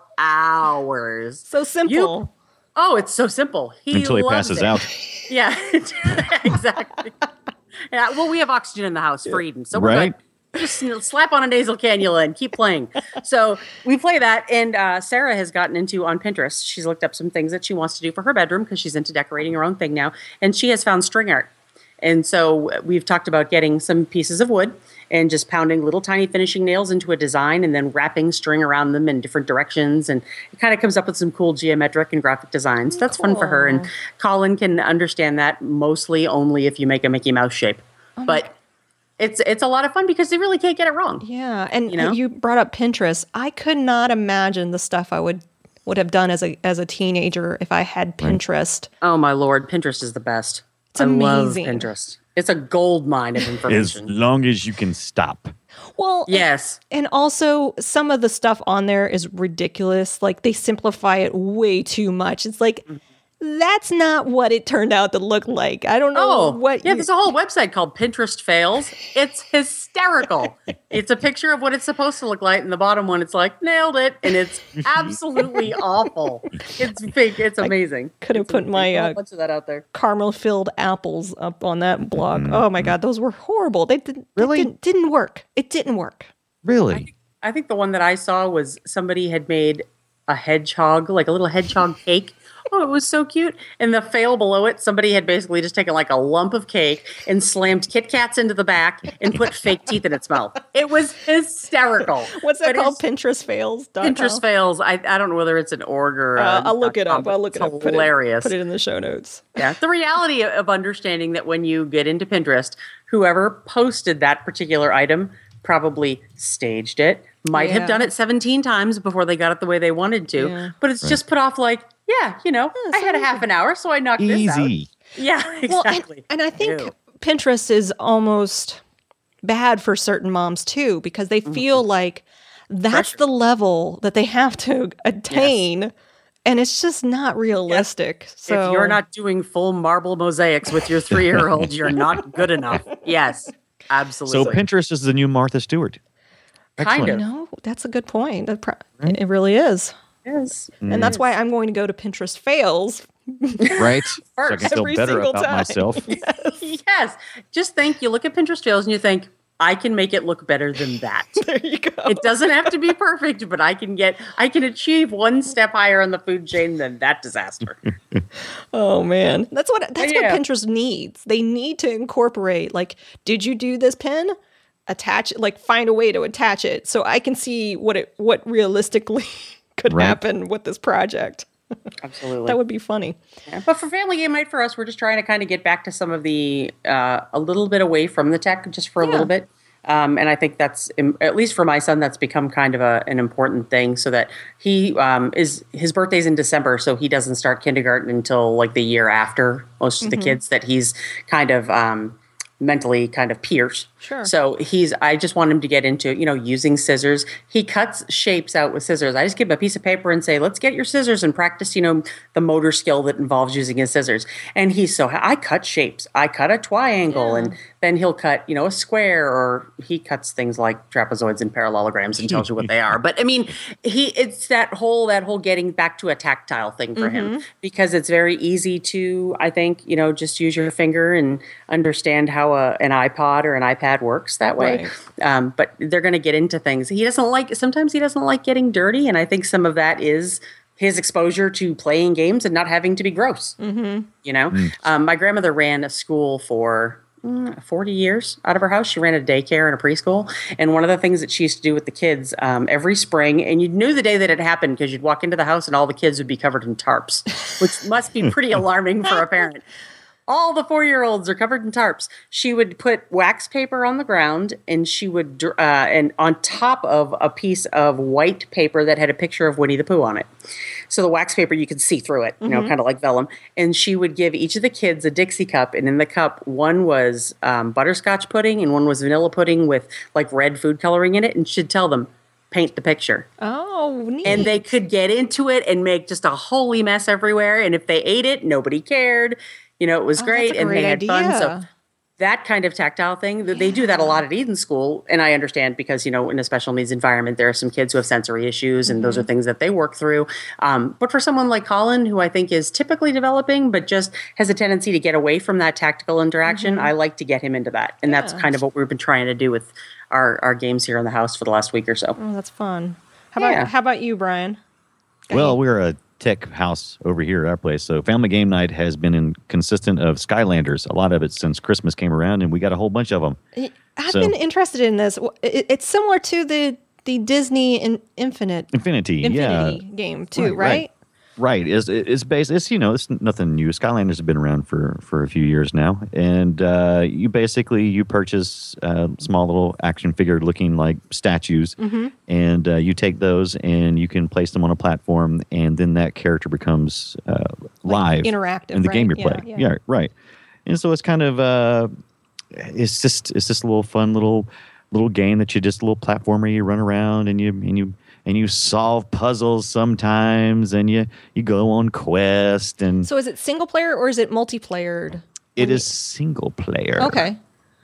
Speaker 2: hours.
Speaker 1: So simple.
Speaker 2: You, oh, it's so simple. He
Speaker 3: Until he
Speaker 2: loves
Speaker 3: passes
Speaker 2: it.
Speaker 3: out.
Speaker 2: Yeah, exactly. Yeah, well, we have oxygen in the house for Eden, so we're
Speaker 3: Right.
Speaker 2: good. Just slap on a nasal cannula and keep playing. So we play that, and uh, Sarah has gotten into on Pinterest. She's looked up some things that she wants to do for her bedroom because she's into decorating her own thing now, and she has found string art. And so we've talked about getting some pieces of wood and just pounding little tiny finishing nails into a design and then wrapping string around them in different directions. And it kind of comes up with some cool geometric and graphic designs. That's fun for her. And
Speaker 1: Cool.
Speaker 2: Colin can understand that mostly only if you make a Mickey Mouse shape. But it's it's a lot of fun because they really can't get it wrong.
Speaker 1: Yeah, and
Speaker 2: You know?
Speaker 1: you brought up Pinterest. I could not imagine the stuff I would would have done as a as a teenager if I had Pinterest.
Speaker 2: Oh my Lord, Pinterest is the best.
Speaker 1: It's
Speaker 2: I
Speaker 1: amazing.
Speaker 2: love Pinterest. It's a gold mine of
Speaker 3: As
Speaker 2: information.
Speaker 3: long as you can stop.
Speaker 1: Well,
Speaker 2: Yes.
Speaker 1: and also some of the stuff on there is ridiculous. Like they simplify it way too much. It's like that's not what it turned out to look like. I don't know
Speaker 2: Oh,
Speaker 1: what.
Speaker 2: yeah,
Speaker 1: you-
Speaker 2: there's a whole website called Pinterest Fails. It's hysterical. It's a picture of what it's supposed to look like, and the bottom one, it's like, nailed it, and it's absolutely awful. It's big. It's amazing.
Speaker 1: could have
Speaker 2: It's
Speaker 1: put
Speaker 2: amazing.
Speaker 1: my,
Speaker 2: There's a whole
Speaker 1: uh,
Speaker 2: bunch of that out there.
Speaker 1: caramel filled apples up on that blog. Oh my god, those were horrible. They didn't
Speaker 3: Really?
Speaker 1: It didn't, didn't work. It didn't work.
Speaker 3: Really?
Speaker 2: I think the one that I saw was somebody had made a hedgehog, like a little hedgehog cake. Oh, it was so cute. And the fail below it, somebody had basically just taken like a lump of cake and slammed Kit Kats into the back and put fake teeth in its mouth. It was hysterical.
Speaker 1: What's that
Speaker 2: But
Speaker 1: called?
Speaker 2: it's-
Speaker 1: Pinterest fails.
Speaker 2: Pinterest fails. I, I don't know whether it's an org or.
Speaker 1: Uh,
Speaker 2: uh,
Speaker 1: I'll look it
Speaker 2: .com,
Speaker 1: up.
Speaker 2: but
Speaker 1: I'll look it
Speaker 2: it's
Speaker 1: up. Put
Speaker 2: Hilarious.
Speaker 1: It, put it in the show notes.
Speaker 2: Yeah, the reality of understanding that when you get into Pinterest, whoever posted that particular item probably staged it, might
Speaker 1: Yeah.
Speaker 2: have done it seventeen times before they got it the way they wanted to,
Speaker 1: Yeah.
Speaker 2: but it's just put off like, yeah, you know, I had a half an hour, so I knocked this out.
Speaker 3: Easy.
Speaker 2: Yeah,
Speaker 1: Well, and,
Speaker 2: exactly.
Speaker 1: and I think
Speaker 2: Ew.
Speaker 1: Pinterest is almost bad for certain moms too because they feel like that's
Speaker 2: Pressure.
Speaker 1: the level that they have to attain, and it's just not realistic. So
Speaker 2: If you're not doing full marble mosaics with your three-year-old, you're not good enough. Yes,
Speaker 3: So
Speaker 2: absolutely.
Speaker 3: Pinterest is the new Martha Stewart.
Speaker 2: Kind of.
Speaker 1: no, that's a good point. That pro- It really is.
Speaker 2: Yes.
Speaker 1: And that's why I'm going to go to Pinterest fails.
Speaker 3: Right? So I can
Speaker 2: First.
Speaker 3: feel
Speaker 1: Every
Speaker 3: better
Speaker 1: single
Speaker 3: about
Speaker 1: time.
Speaker 3: myself.
Speaker 2: Yes. Just think, you look at Pinterest fails and you think, I can make it look better than that.
Speaker 1: There you go.
Speaker 2: It doesn't have to be perfect, but I can get, I can achieve one step higher on the food chain than that disaster.
Speaker 1: Oh man, that's what that's
Speaker 2: Yeah.
Speaker 1: what Pinterest needs. They need to incorporate like, did you do this pin? Attach it, like find a way to attach it so I can see what it what realistically could
Speaker 3: Right.
Speaker 1: happen with this project.
Speaker 2: Absolutely.
Speaker 1: That would be funny.
Speaker 2: Yeah, but for Family Game Night, for us, we're just trying to kind of get back to some of the, uh, a little bit away from the tech just for a
Speaker 1: Yeah.
Speaker 2: little bit. Um, and I think that's, im- at least for my son, that's become kind of a, an important thing so that he um, is, his birthday's in December, so he doesn't start kindergarten until like the year after most of the kids that he's kind of um, mentally kind of pierced.
Speaker 1: Sure.
Speaker 2: So he's, I just want him to get into, you know, using scissors. He cuts shapes out with scissors. I just give him a piece of paper and say, let's get your scissors and practice, you know, the motor skill that involves using his scissors. And he's so, I cut shapes. I cut a triangle and then he'll cut, you know, a square, or he cuts things like trapezoids and parallelograms and tells you what they are. But I mean, he, it's that whole, that whole getting back to a tactile thing for him, because it's very easy to, I think, you know, just use your finger and understand how a, an iPod or an iPad works that way. Um, but they're going to get into things. He doesn't like, sometimes he doesn't like getting dirty. And I think some of that is his exposure to playing games and not having to be gross. Mm-hmm. You know, um, my grandmother ran a school for mm, forty years out of her house. She ran a daycare and a preschool. And one of the things that she used to do with the kids um, every spring, and you knew the day that it happened because you'd walk into the house and all the kids would be covered in tarps, which must be pretty alarming for a parent. All the four-year-olds are covered in tarps. She would put wax paper on the ground, and she would, uh, and on top of a piece of white paper that had a picture of Winnie the Pooh on it. So the wax paper, you could see through it, you know, mm-hmm. kind of like vellum. And she would give each of the kids a Dixie cup, and in the cup, one was um, butterscotch pudding, and one was vanilla pudding with like red food coloring in it. And she'd tell them, paint the picture.
Speaker 1: Oh, neat.
Speaker 2: And they could get into it and make just a holy mess everywhere. And if they ate it, nobody cared. You know, it was
Speaker 1: oh,
Speaker 2: great, and
Speaker 1: great
Speaker 2: they had
Speaker 1: idea.
Speaker 2: fun. So that kind of tactile thing, yeah. they do that a lot at Eden School. And I understand because, you know, in a special needs environment, there are some kids who have sensory issues, and mm-hmm. those are things that they work through. Um, but for someone like Colin, who I think is typically developing, but just has a tendency to get away from that tactical interaction, mm-hmm. I like to get him into that. And yeah. that's kind of what we've been trying to do with our, our games here in the house for the last week or so.
Speaker 1: Oh, that's fun. How about, yeah. how about you, Brian? Got
Speaker 3: well,
Speaker 1: you?
Speaker 3: we're a tech house over here at our place. So family game night has been in consistent of Skylanders, a lot of it since Christmas came around, and we got a whole bunch of them.
Speaker 1: I've
Speaker 3: so,
Speaker 1: been interested in this. It's similar to the the Disney in Infinite
Speaker 3: Infinity,
Speaker 1: Infinity
Speaker 3: yeah.
Speaker 1: game too,
Speaker 3: right?
Speaker 1: right?
Speaker 3: right. Right. It's, it's based, it's, you know, it's nothing new. Skylanders have been around for, for a few years now. And uh, you basically, you purchase uh, small little action figure looking like statues. Mm-hmm. And uh, you take those and you can place them on a platform. And then that character becomes uh, live.
Speaker 1: Like interactive,
Speaker 3: in the
Speaker 1: right?
Speaker 3: game you're
Speaker 1: yeah,
Speaker 3: playing.
Speaker 1: Yeah.
Speaker 3: yeah, right. And so it's kind of, uh, it's just, it's just a little fun little, little game that you just, a little platformer, you run around and you, and you, and you solve puzzles sometimes, and you, you go on quest. And
Speaker 1: so is it single player or is it multiplayered?
Speaker 3: It is single player.
Speaker 1: Okay.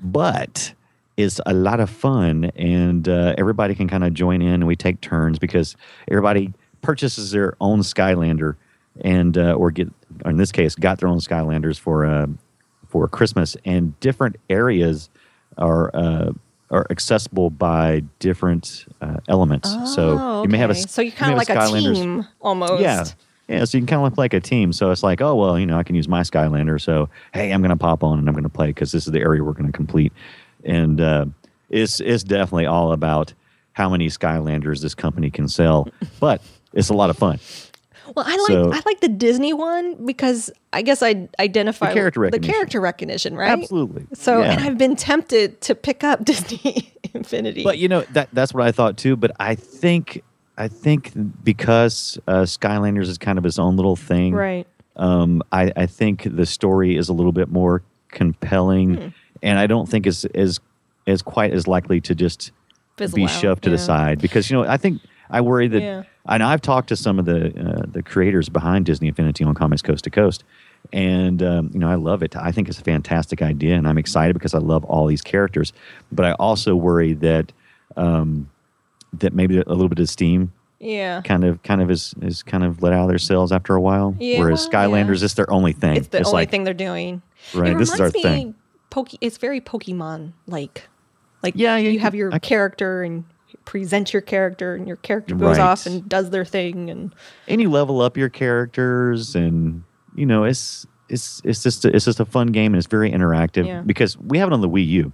Speaker 3: But it's a lot of fun, and uh, everybody can kind of join in, and we take turns because everybody purchases their own Skylander, and uh, or get, or in this case, got their own Skylanders for uh, for Christmas, and different areas are uh, are accessible by different uh, elements.
Speaker 1: Oh,
Speaker 3: so you may have a
Speaker 1: so you're kind of like a team almost.
Speaker 3: Yeah. Yeah, so you can kind of look like a team. So it's like, oh, well, you know, I can use my Skylander. So, hey, I'm going to pop on and I'm going to play because this is the area we're going to complete. And uh, it's, it's definitely all about how many Skylanders this company can sell. But it's a lot of fun.
Speaker 1: Well, I like
Speaker 3: so,
Speaker 1: I like the Disney one because I guess I identify
Speaker 3: the character recognition.
Speaker 1: The character recognition, right?
Speaker 3: Absolutely.
Speaker 1: So,
Speaker 3: yeah.
Speaker 1: and I've been tempted to pick up Disney Infinity.
Speaker 3: But, you know, that that's what I thought too. But I think... I think because uh, Skylanders is kind of its own little thing,
Speaker 1: right?
Speaker 3: Um, I, I think the story is a little bit more compelling, hmm. and I don't think it's as as quite as likely to just
Speaker 1: Fizzle
Speaker 3: be
Speaker 1: out,
Speaker 3: shoved to
Speaker 1: yeah.
Speaker 3: the side. Because, you know, I think I worry that,
Speaker 1: yeah.
Speaker 3: and I've talked to some of the uh, the creators behind Disney Infinity on Comics Coast to Coast, and um, you know, I love it. I think it's a fantastic idea, and I'm excited because I love all these characters. But I also worry that. Um, that maybe a little bit of steam
Speaker 1: yeah.
Speaker 3: kind of kind of is, is kind of let out of their cells after a while.
Speaker 1: Yeah,
Speaker 3: Whereas
Speaker 1: well,
Speaker 3: Skylanders,
Speaker 1: yeah.
Speaker 3: it's their only thing.
Speaker 1: It's the
Speaker 3: it's
Speaker 1: only
Speaker 3: like,
Speaker 1: thing they're doing.
Speaker 3: Right,
Speaker 1: it
Speaker 3: this is our
Speaker 1: me
Speaker 3: thing.
Speaker 1: Poke, it's very Pokemon-like. Like
Speaker 3: yeah, yeah,
Speaker 1: you have your
Speaker 3: I,
Speaker 1: character and you present your character and your character goes
Speaker 3: right.
Speaker 1: off and does their thing. And
Speaker 3: and you level up your characters and, you know, it's it's it's just a, it's just a fun game and it's very interactive
Speaker 1: yeah.
Speaker 3: because we have it on the Wii U.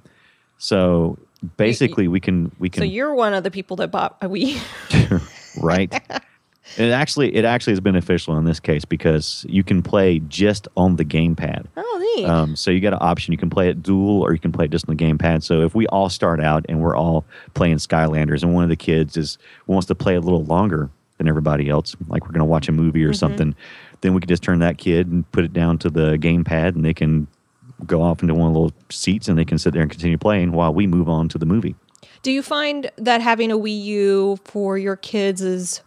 Speaker 3: So basically, you, we can we can.
Speaker 1: So you're one of the people that bought a Wii,
Speaker 3: right? It actually it actually is beneficial in this case because you can play just on the gamepad.
Speaker 1: Oh, neat!
Speaker 3: Um, so you got an option. You can play it dual, or you can play it just on the gamepad. So if we all start out and we're all playing Skylanders, and one of the kids is wants to play a little longer than everybody else, like we're going to watch a movie or mm-hmm. something, then we can just turn that kid and put it down to the gamepad, and they can go off into one of those seats and they can sit there and continue playing while we move on to the movie.
Speaker 1: Do you find that having a Wii U for your kids is,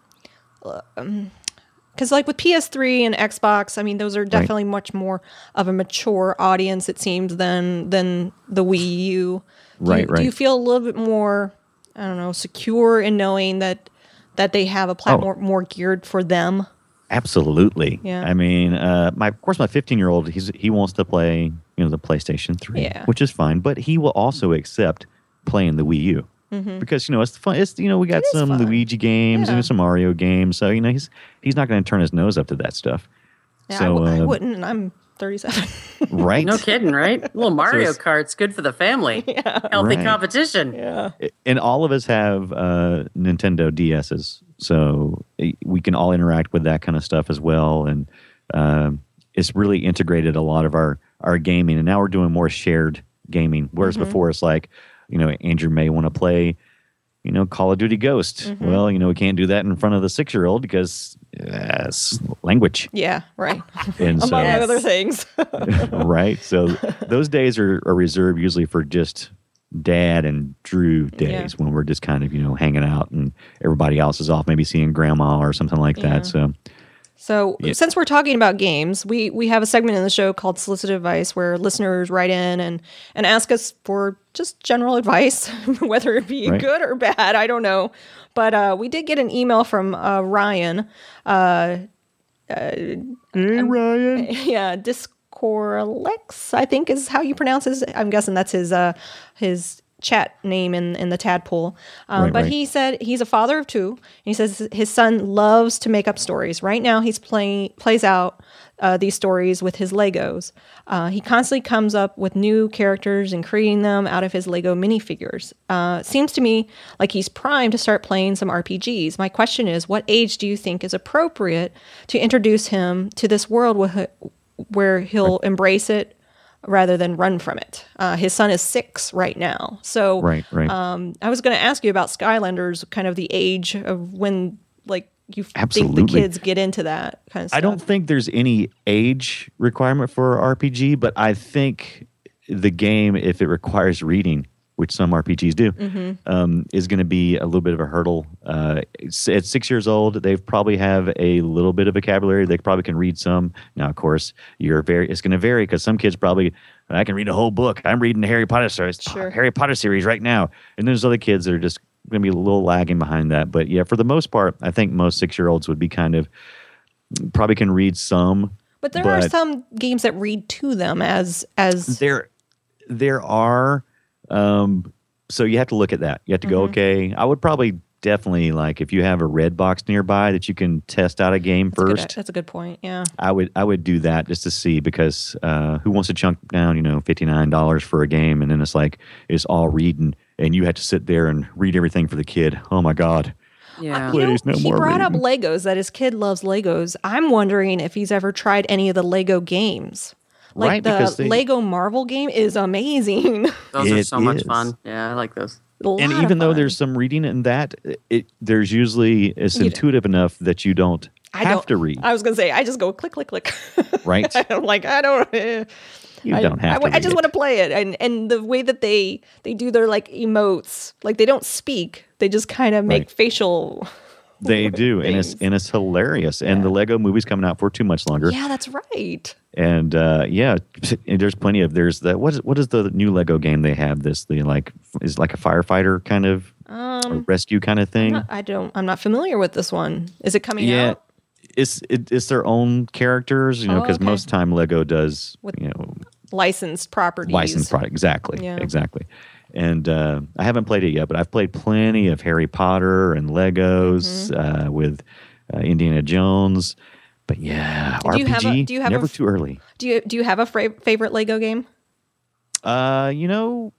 Speaker 1: um, because like with P S three and Xbox, I mean, those are definitely right. much more of a mature audience, it seems, than than the Wii U. Do
Speaker 3: right,
Speaker 1: you,
Speaker 3: right.
Speaker 1: Do you feel a little bit more, I don't know, secure in knowing that that they have a platform
Speaker 3: oh.
Speaker 1: more geared for them?
Speaker 3: Absolutely.
Speaker 1: Yeah.
Speaker 3: I mean, uh, my of course, my fifteen-year-old, he's he wants to play, you know, the PlayStation three,
Speaker 1: yeah.
Speaker 3: which is fine, but he will also accept playing the Wii U mm-hmm. because you know it's fun. It's you know we got some
Speaker 1: fun.
Speaker 3: Luigi games
Speaker 1: yeah.
Speaker 3: and some Mario games, so you know he's he's not going to turn his nose up to that stuff.
Speaker 1: Yeah,
Speaker 3: so
Speaker 1: I, w-
Speaker 3: uh,
Speaker 1: I wouldn't, and I'm thirty-seven.
Speaker 3: Right?
Speaker 2: No kidding, right? A little Mario
Speaker 3: so
Speaker 2: Kart's good for the family.
Speaker 1: Yeah.
Speaker 2: Healthy
Speaker 3: right.
Speaker 2: competition.
Speaker 1: Yeah.
Speaker 3: And all of us have uh, Nintendo D S's, so we can all interact with that kind of stuff as well. And um, it's really integrated a lot of our, our gaming, and now we're doing more shared gaming. Whereas
Speaker 1: Mm-hmm.
Speaker 3: before it's like, you know, Andrew may want to play, you know, Call of Duty Ghost.
Speaker 1: Mm-hmm.
Speaker 3: Well, you know, we can't do that in front of the six-year-old because uh, it's language.
Speaker 1: Yeah, right.
Speaker 3: And so,
Speaker 1: Among
Speaker 2: Yes.
Speaker 1: other things.
Speaker 3: right. So those days are, are reserved usually for just Dad and Drew days
Speaker 1: Yeah.
Speaker 3: when we're just kind of, you know, hanging out and everybody else is off, maybe seeing grandma or something like
Speaker 1: Yeah.
Speaker 3: that. So
Speaker 1: So,
Speaker 3: Yeah.
Speaker 1: since we're talking about games, we we have a segment in the show called Solicited Advice where listeners write in and and ask us for just general advice, whether it be
Speaker 3: Right.
Speaker 1: good or bad. I don't know, but uh, we did get an email from uh, Ryan. Uh,
Speaker 3: hey, Ryan.
Speaker 1: yeah, Discorlex, I think is how you pronounce his. I'm guessing that's his uh, his chat name in, in the tadpole. Um,
Speaker 3: Right,
Speaker 1: but
Speaker 3: right.
Speaker 1: he said he's a father of two. And he says his son loves to make up stories. Right now, he's playing plays out uh, these stories with his Legos. Uh, he constantly comes up with new characters and creating them out of his Lego minifigures. Uh, seems to me like he's primed to start playing some R P Gs. My question is, what age do you think is appropriate to introduce him to this world where, where he'll embrace it rather than run from it? Uh, his son is six right now. So
Speaker 3: Right, right.
Speaker 1: um, I was going to ask you about Skylanders, kind of the age of when, like, you think the
Speaker 3: Absolutely.
Speaker 1: kids get into that kind of stuff.
Speaker 3: I don't think there's any age requirement for R P G, but I think the game, if it requires reading, which some R P Gs do,
Speaker 1: Mm-hmm.
Speaker 3: um, is going to be a little bit of a hurdle. Uh, it's- at six years old, they probably have a little bit of vocabulary. They probably can read some. Now, of course, you're very. It's going to vary because some kids probably, I can read a whole book. I'm reading the Harry Potter series,
Speaker 1: Sure.
Speaker 3: Harry Potter series right now, and there's other kids that are just going to be a little lagging behind that. But yeah, for the most part, I think most six year olds would be kind of probably can read some.
Speaker 1: But there are
Speaker 3: but-
Speaker 1: some games that read to them as as
Speaker 3: There, there are. Um, so you have to look at that. You have to go.
Speaker 1: Mm-hmm.
Speaker 3: Okay, I would probably definitely like if you have a red box nearby that you can test out a game
Speaker 1: that's a good-
Speaker 3: first.
Speaker 1: that's a good point. Yeah.
Speaker 3: I would I would do that just to see because uh, who wants to chunk down you know fifty nine dollars for a game and then it's like it's all reading and you have to sit there and read everything for the kid. Oh my God.
Speaker 2: Yeah.
Speaker 3: Please,
Speaker 1: You know,
Speaker 3: no
Speaker 1: he
Speaker 3: more
Speaker 1: brought up
Speaker 3: reading.
Speaker 1: Legos, that his kid loves Legos. I'm wondering if he's ever tried any of the Lego games. Like
Speaker 3: Right,
Speaker 1: the
Speaker 3: because they-
Speaker 1: Lego Marvel game is amazing.
Speaker 2: Those are
Speaker 3: It
Speaker 2: so much
Speaker 3: is.
Speaker 2: fun. Yeah, I like those.
Speaker 1: A lot
Speaker 3: And
Speaker 1: of
Speaker 3: even though
Speaker 1: fun.
Speaker 3: there's some reading in that, it there's usually it's
Speaker 1: You d-
Speaker 3: intuitive enough that you don't
Speaker 1: I
Speaker 3: have
Speaker 1: don't-
Speaker 3: to read,
Speaker 1: I was gonna say I just go click click click.
Speaker 3: right?
Speaker 1: I'm like I don't. eh.
Speaker 3: You
Speaker 1: I,
Speaker 3: don't have
Speaker 1: I,
Speaker 3: to.
Speaker 1: w- I
Speaker 3: read
Speaker 1: just
Speaker 3: it.
Speaker 1: want to play it, and and the way that they they do their like emotes, like they don't speak, they just kind of make
Speaker 3: Right.
Speaker 1: facial.
Speaker 3: They do, and it's
Speaker 1: things.
Speaker 3: and it's hilarious. And the Lego movie's coming out for too much longer.
Speaker 1: Yeah, that's right.
Speaker 3: And uh, yeah, and there's plenty of there's the what is what is the new Lego game they have? This the like is like a firefighter kind of or rescue kind of thing.
Speaker 1: Not- I don't. I'm not familiar with this one. Is it coming
Speaker 3: yeah,
Speaker 1: out?
Speaker 3: it's it, it's their own characters, you know,
Speaker 1: Oh,
Speaker 3: because
Speaker 1: okay.
Speaker 3: most time Lego does
Speaker 1: With
Speaker 3: you know
Speaker 1: Licensed properties.
Speaker 3: licensed product exactly
Speaker 1: Yeah.
Speaker 3: exactly. And uh, I haven't played it yet, but I've played plenty of Harry Potter and Legos
Speaker 1: Mm-hmm.
Speaker 3: uh, with uh, Indiana Jones. But yeah,
Speaker 1: Do you
Speaker 3: R P G
Speaker 1: have a- do you have a
Speaker 3: never
Speaker 1: f-
Speaker 3: too early.
Speaker 1: Do you do you have a fra- favorite Lego game?
Speaker 3: Uh, you know,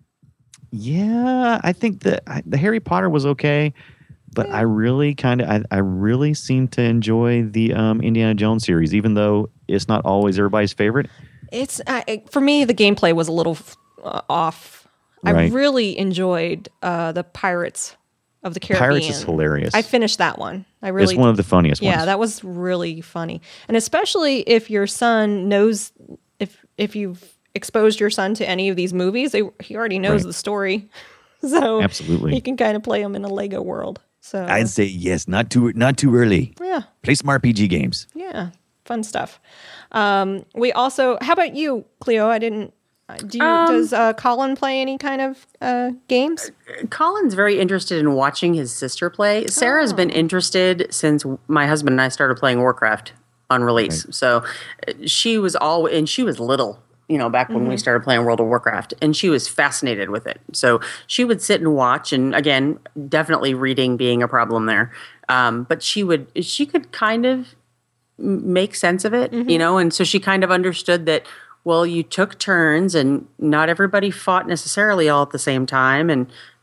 Speaker 3: yeah, I think that I, the Harry Potter was okay, but I really kind of, I, I really seem to enjoy the um, Indiana Jones series, even though it's not always everybody's favorite.
Speaker 1: It's uh, it- for me the gameplay was a little uh, off. I
Speaker 3: Right.
Speaker 1: really enjoyed uh, the Pirates of the Caribbean.
Speaker 3: Pirates is hilarious.
Speaker 1: I finished that one. I really
Speaker 3: it's one of the funniest
Speaker 1: yeah,
Speaker 3: ones.
Speaker 1: that was really funny, and especially if your son knows if if you've exposed your son to any of these movies, they, he already knows
Speaker 3: Right.
Speaker 1: the story, so
Speaker 3: Absolutely.
Speaker 1: he can kind of play them in a Lego world. So
Speaker 3: I'd say yes, not too not too early.
Speaker 1: yeah,
Speaker 3: Play some R P G games.
Speaker 1: yeah, fun stuff. Um, we also, how about you, Cleo? I didn't. uh, Do you,
Speaker 2: Um,
Speaker 1: does uh, Colin play any kind of uh, games?
Speaker 2: Colin's very interested in watching his sister play. Sarah's been interested since my husband and I started playing Warcraft on release. So uh, she was all, and she was little, you know, back when we started playing World of Warcraft, and she was fascinated with it. So she would sit and watch, and again, definitely reading being a problem there. Um, but she would, she could kind of m- make sense of it, you know, and so she kind of understood that, well, you took turns and not everybody fought necessarily all at the same time. And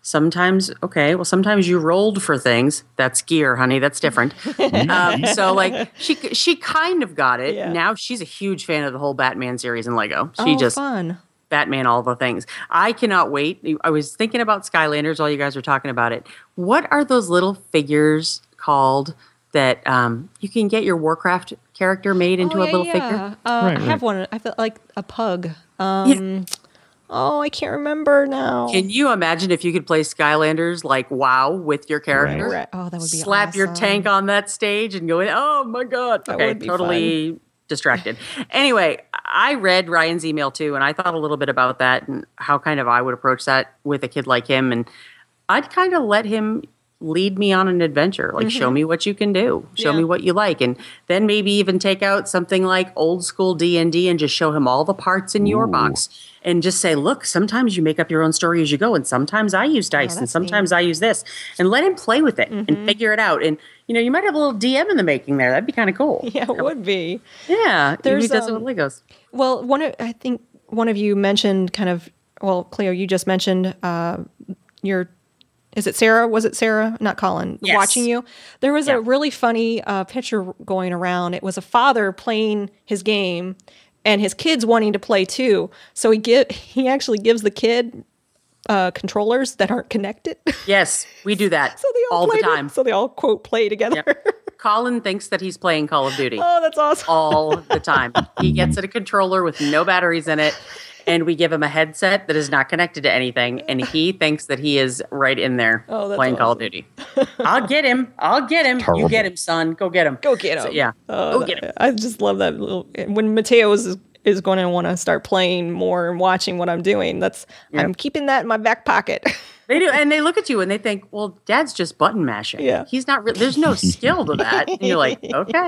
Speaker 2: Sometimes, okay, well, sometimes you rolled for things. That's gear, honey. That's different. um, so, like, she she kind of got it.
Speaker 1: Yeah.
Speaker 2: Now she's a huge fan of the whole Batman series in Lego. She
Speaker 1: oh,
Speaker 2: just
Speaker 1: fun.
Speaker 2: Batman, all the things. I cannot wait. I was thinking about Skylanders while you guys were talking about it. What are those little figures called that um, you can get your Warcraft character made into
Speaker 1: oh,
Speaker 2: a
Speaker 1: yeah,
Speaker 2: little
Speaker 1: yeah.
Speaker 2: figure?
Speaker 1: Uh,
Speaker 3: Right,
Speaker 1: I have
Speaker 3: right.
Speaker 1: one. I feel like a pug. Um,
Speaker 2: Yeah.
Speaker 1: Oh, I can't remember now.
Speaker 2: Can you imagine if you could play Skylanders like WoW with your character?
Speaker 1: Right. Oh, that would be
Speaker 2: Slap your
Speaker 1: awesome.
Speaker 2: tank on that stage and go in. Oh my God.
Speaker 1: That
Speaker 2: okay,
Speaker 1: would be
Speaker 2: totally distracted. Anyway, I read Ryan's email too, and I thought a little bit about that and how kind of I would approach that with a kid like him. And I'd kind of let him lead me on an adventure. Like, show me what you can do. Show
Speaker 1: Yeah.
Speaker 2: me what you like. And then maybe even take out something like old school D and D and just show him all the parts in your
Speaker 3: Ooh.
Speaker 2: box. And just say, look, sometimes you make up your own story as you go. And sometimes I use dice and
Speaker 1: that's
Speaker 2: sometimes I use this. And let him play with it and figure it out. And, you know, you might have a little D M in the making there. That'd be kind of cool.
Speaker 1: Yeah, it would be.
Speaker 2: Yeah.
Speaker 1: There's,
Speaker 2: He does
Speaker 1: um,
Speaker 2: it with Legos.
Speaker 1: Well, one of, I think one of you mentioned kind of, well, Cleo, you just mentioned uh, your, is it Sarah? Was it Sarah? Not Colin.
Speaker 2: Yes.
Speaker 1: Watching you. There was
Speaker 2: Yeah.
Speaker 1: a really funny uh, picture going around. It was a father playing his game and his kids wanting to play too. So he give, he actually gives the kid uh, controllers that aren't connected.
Speaker 2: Yes, we do that
Speaker 1: so they all,
Speaker 2: all the
Speaker 1: play to-
Speaker 2: time.
Speaker 1: so they all quote play together.
Speaker 2: Yep. Colin thinks that he's playing Call of Duty.
Speaker 1: Oh, that's awesome.
Speaker 2: all the time. He gets a controller with no batteries in it, and we give him a headset that is not connected to anything, and he thinks that he is right in there
Speaker 1: Oh, that's
Speaker 2: playing Call of
Speaker 1: awesome.
Speaker 2: Duty. I'll get him. I'll get him.
Speaker 3: Terrible.
Speaker 2: You get him, son. Go get him.
Speaker 1: Go get him.
Speaker 2: So, yeah.
Speaker 1: Oh,
Speaker 2: Go get him.
Speaker 1: I just love that little, when Mateo is is going to want to start playing more and watching what I'm doing. That's I'm
Speaker 2: Yep.
Speaker 1: keeping that in my back pocket.
Speaker 2: They do, and they look at you and they think, "Well, Dad's just button mashing.
Speaker 1: Yeah.
Speaker 2: He's not. Re- there's no skill to that." And you're like, "Okay,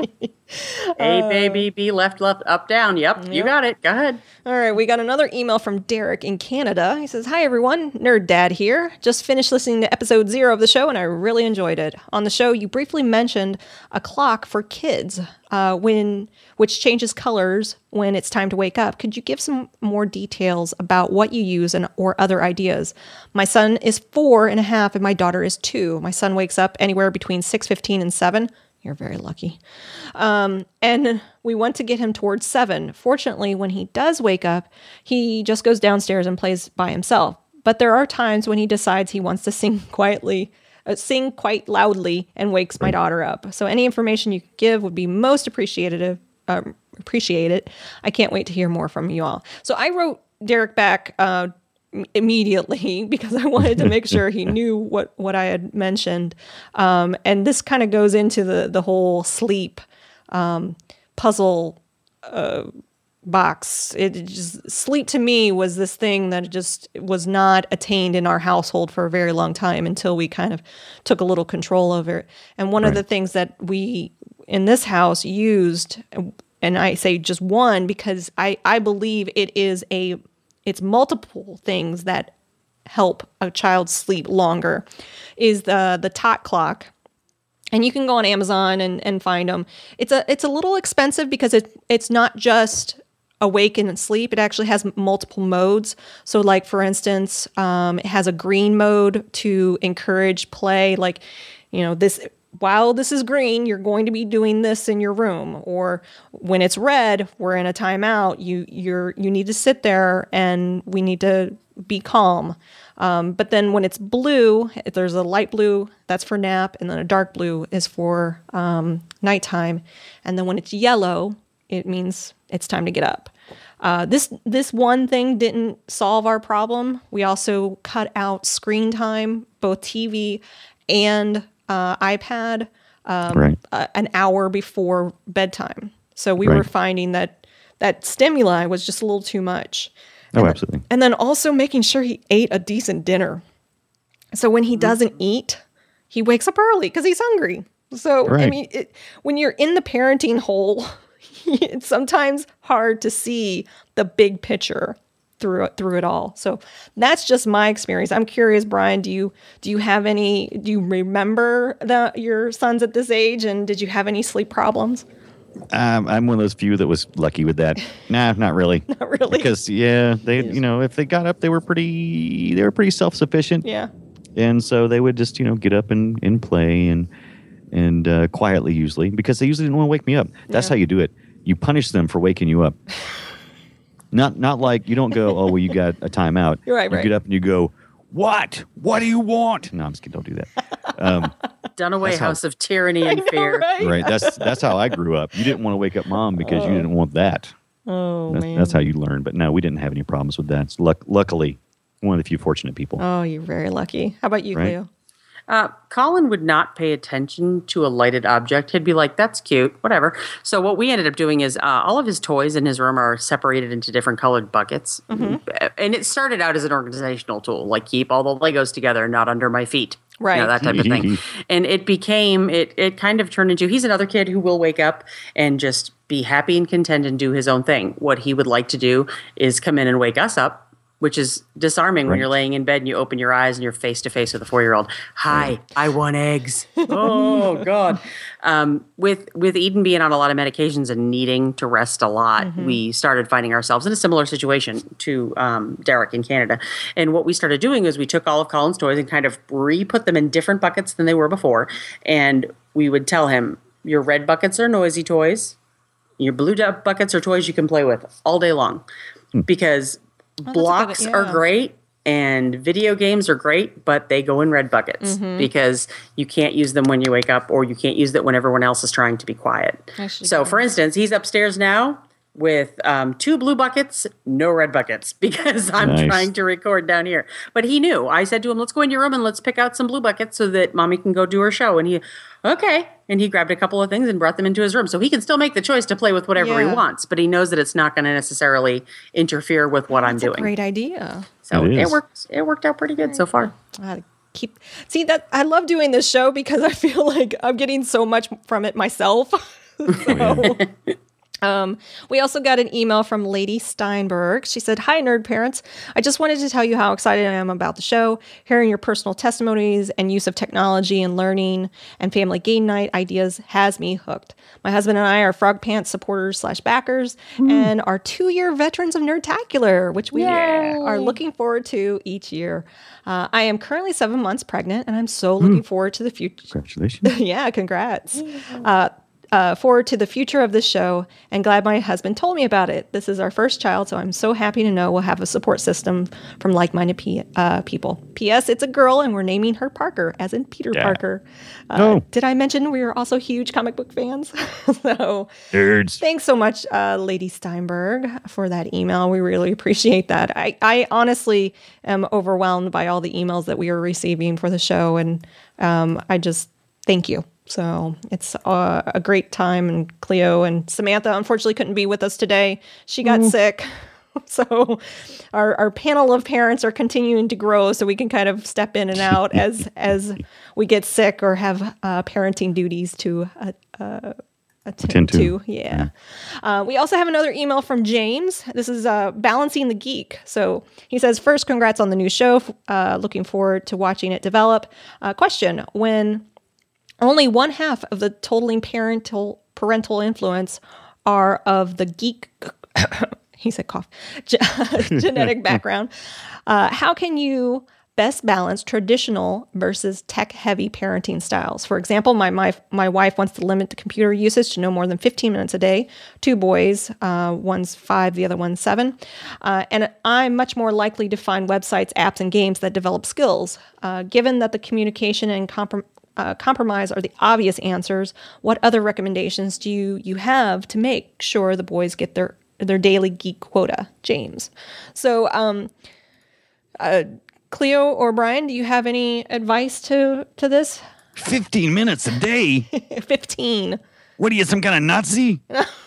Speaker 2: A, baby, B, left, left, up, down. Yep, you
Speaker 1: Yep.
Speaker 2: got it. Go ahead."
Speaker 1: All right, we got another email from Derek in Canada. He says, "Hi everyone, Nerd Dad here. Just finished listening to episode zero of the show, and I really enjoyed it. On the show, you briefly mentioned a clock for kids, uh, when which changes colors when it's time to wake up. Could you give some more details about what you use and or other ideas? My son is four and a half, and my daughter is two. My son wakes up anywhere between six fifteen and seven. You're very lucky. Um, and we want to get him towards seven. Fortunately, when he does wake up, he just goes downstairs and plays by himself. But there are times when he decides he wants to sing quietly, uh, sing quite loudly, and wakes my daughter up. So any information you could give would be most appreciated. Um, appreciate it. I can't wait to hear more from you all. So I wrote Derek back uh, immediately because I wanted to make sure he knew what, what I had mentioned. Um, and this kind of goes into the, the whole sleep um, puzzle uh, box. It just, sleep to me was this thing that just was not attained in our household for a very long time until we kind of took a little control over it. And one
Speaker 3: Right.
Speaker 1: of the things that we in this house used, and I say just one because I, I believe it is a it's multiple things that help a child sleep longer, is the the Tot clock. And you can go on Amazon and, and find them. It's a it's a little expensive because it it's not just awake and sleep. It actually has multiple modes. So like, for instance, um, it has a green mode to encourage play. Like, you know, this while this is green, you're going to be doing this in your room. Or when it's red, we're in a timeout. You you're you need to sit there and we need to be calm. Um, but then when it's blue, if there's a light blue, that's for nap, and then a dark blue is for um, nighttime. And then when it's yellow, it means it's time to get up. Uh, this this one thing didn't solve our problem. We also cut out screen time, both T V and uh, iPad, um,
Speaker 3: Right.
Speaker 1: uh, an hour before bedtime. So we
Speaker 3: Right.
Speaker 1: were finding that that stimuli was just a little too much.
Speaker 3: Oh, absolutely.
Speaker 1: And then also making sure he ate a decent dinner. So when he doesn't eat, he wakes up early because he's hungry. So, I
Speaker 3: Right.
Speaker 1: mean, it, when you're in the parenting hole, it's sometimes hard to see the big picture through it, through it all. So that's just my experience. I'm curious, Brian, do you do you have any, do you remember the, your sons at this age, and did you have any sleep problems?
Speaker 3: Um, I'm one of those few that was lucky with that. Nah, not really.
Speaker 1: Not really.
Speaker 3: Because yeah, they you know if they got up, they were pretty they were pretty self sufficient.
Speaker 1: Yeah.
Speaker 3: And so they would just, you know, get up and, and play and and uh, quietly usually because they usually didn't want to wake me up. That's
Speaker 1: Yeah.
Speaker 3: how you do it. You punish them for waking you up. Not not like you don't go, oh, well, you got a timeout.
Speaker 1: You're right,
Speaker 3: you
Speaker 1: right.
Speaker 3: get up and you go, what? What do you want? No, I'm just kidding. Don't do that. Um,
Speaker 2: Dunaway
Speaker 3: That's how-
Speaker 2: house of tyranny and fear.
Speaker 1: right?
Speaker 3: right. That's that's how I grew up. You didn't want to wake up mom because you didn't want that.
Speaker 1: Oh,
Speaker 3: That's,
Speaker 1: man.
Speaker 3: that's how you learn. But no, we didn't have any problems with that. It's luck, luckily, one of the few fortunate people.
Speaker 1: Oh, you're very lucky. How about you,
Speaker 3: Right.
Speaker 1: Cleo?
Speaker 2: Uh, Colin would not pay attention to a lighted object. He'd be like, that's cute, whatever. So what we ended up doing is uh, all of his toys in his room are separated into different colored buckets.
Speaker 1: Mm-hmm.
Speaker 2: And it started out as an organizational tool, like keep all the Legos together, not under my feet.
Speaker 1: Right.
Speaker 2: You know, that type of thing. And it became, it, it kind of turned into, he's another kid who will wake up and just be happy and content and do his own thing. What he would like to do is come in and wake us up, which is disarming when
Speaker 3: Right.
Speaker 2: you're laying in bed and you open your eyes and you're face to face with a four-year-old. Hi, I want eggs. Oh God. Um, with with Eden being on a lot of medications and needing to rest a lot,
Speaker 1: Mm-hmm.
Speaker 2: we started finding ourselves in a similar situation to um, Derek in Canada. And what we started doing is we took all of Colin's toys and kind of re-put them in different buckets than they were before. And we would tell him, your red buckets are noisy toys. Your blue du- buckets are toys you can play with all day long. Because
Speaker 1: good-
Speaker 2: blocks are
Speaker 1: yeah.
Speaker 2: great and video games are great, but they go in red buckets
Speaker 1: Mm-hmm.
Speaker 2: because you can't use them when you wake up or you can't use them when everyone else is trying to be quiet.
Speaker 1: Actually,
Speaker 2: So,
Speaker 1: yeah.
Speaker 2: for instance, he's upstairs now with um, two blue buckets, no red buckets because I'm
Speaker 3: Nice.
Speaker 2: trying to record down here. But he knew. I said to him, let's go in your room and let's pick out some blue buckets so that mommy can go do her show. And he, okay. And he grabbed a couple of things and brought them into his room. So he can still make the choice to play with whatever
Speaker 1: Yeah.
Speaker 2: he wants, but he knows that it's not going to necessarily interfere with what I'm
Speaker 1: That's a
Speaker 2: doing.
Speaker 1: great idea.
Speaker 2: So
Speaker 3: It
Speaker 2: it,
Speaker 3: is.
Speaker 2: worked. It worked out pretty good so far.
Speaker 1: I keep see that I love doing this show because I feel like I'm getting so much from it myself. So, um, we also got an email from Lady Steinberg. She said, "Hi, nerd parents. I just wanted to tell you how excited I am about the show. Hearing your personal testimonies and use of technology and learning and family game night ideas has me hooked. My husband and I are Frog Pants supporters slash backers and are two-year veterans of Nerdtacular, which we are looking forward to each year. Uh, I am currently seven months pregnant, and I'm so looking forward to the future.
Speaker 3: Congratulations.
Speaker 1: Yeah, congrats. Uh, uh, forward to the future of this show and glad my husband told me about it. This is our first child, so I'm so happy to know we'll have a support system from like-minded pe- uh, people. P S. It's a girl, and we're naming her Parker, as in Peter
Speaker 3: Yeah.
Speaker 1: Parker. Uh,
Speaker 3: Oh.
Speaker 1: Did I mention we are also huge comic book fans? So
Speaker 3: Nerds.
Speaker 1: thanks so much, uh, Lady Steinberg, for that email. We really appreciate that. I, I honestly am overwhelmed by all the emails that we are receiving for the show, and um, I just thank you. So it's uh, a great time, and Cleo and Samantha unfortunately couldn't be with us today. She got sick. So our, our panel of parents are continuing to grow so we can kind of step in and out as as we get sick or have uh, parenting duties to uh, uh, attend
Speaker 3: Attend to.
Speaker 1: to. Yeah. Uh, we also have another email from James. This is uh, Balancing the Geek. So he says, first, congrats on the new show. Uh, looking forward to watching it develop. Uh, question, when only one half of the totaling parental parental influence are of the geek, he said cough, ge- genetic background, uh, how can you best balance traditional versus tech-heavy parenting styles? For example, my, my my wife wants to limit the computer usage to no more than fifteen minutes a day. Two boys, uh, one's five, the other one's seven. Uh, and I'm much more likely to find websites, apps, and games that develop skills. Uh, given that the communication and comprom- uh, compromise are the obvious answers, what other recommendations do you, you have to make sure the boys get their, their daily geek quota? James. So, um, uh, Cleo or Brian, do you have any advice to, to this?
Speaker 3: fifteen minutes a day?
Speaker 1: fifteen.
Speaker 3: What are you, some kind of Nazi?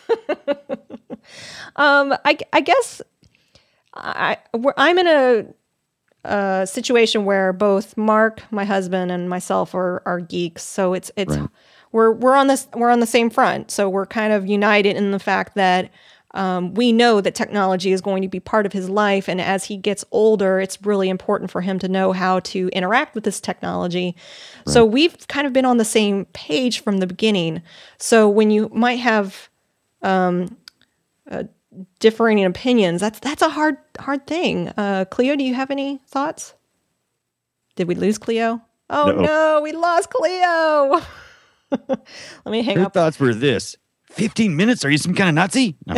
Speaker 1: Um, I, I guess I, we're, I'm in a, a situation where both Mark, my husband, and myself are, are geeks. So it's, it's,
Speaker 3: Right.
Speaker 1: we're, we're on this, we're on the same front. So we're kind of united in the fact that Um, we know that technology is going to be part of his life. And as he gets older, it's really important for him to know how to interact with this technology. Right. So we've kind of been on the same page from the beginning. So when you might have um, uh, differing opinions, that's that's a hard hard thing. Uh, Cleo, do you have any thoughts? Did we lose Cleo? Oh
Speaker 3: No.
Speaker 1: no, we lost Cleo. Let me hang
Speaker 3: Her
Speaker 1: up.
Speaker 3: thoughts were this: fifteen minutes? Are you some kind of Nazi? No.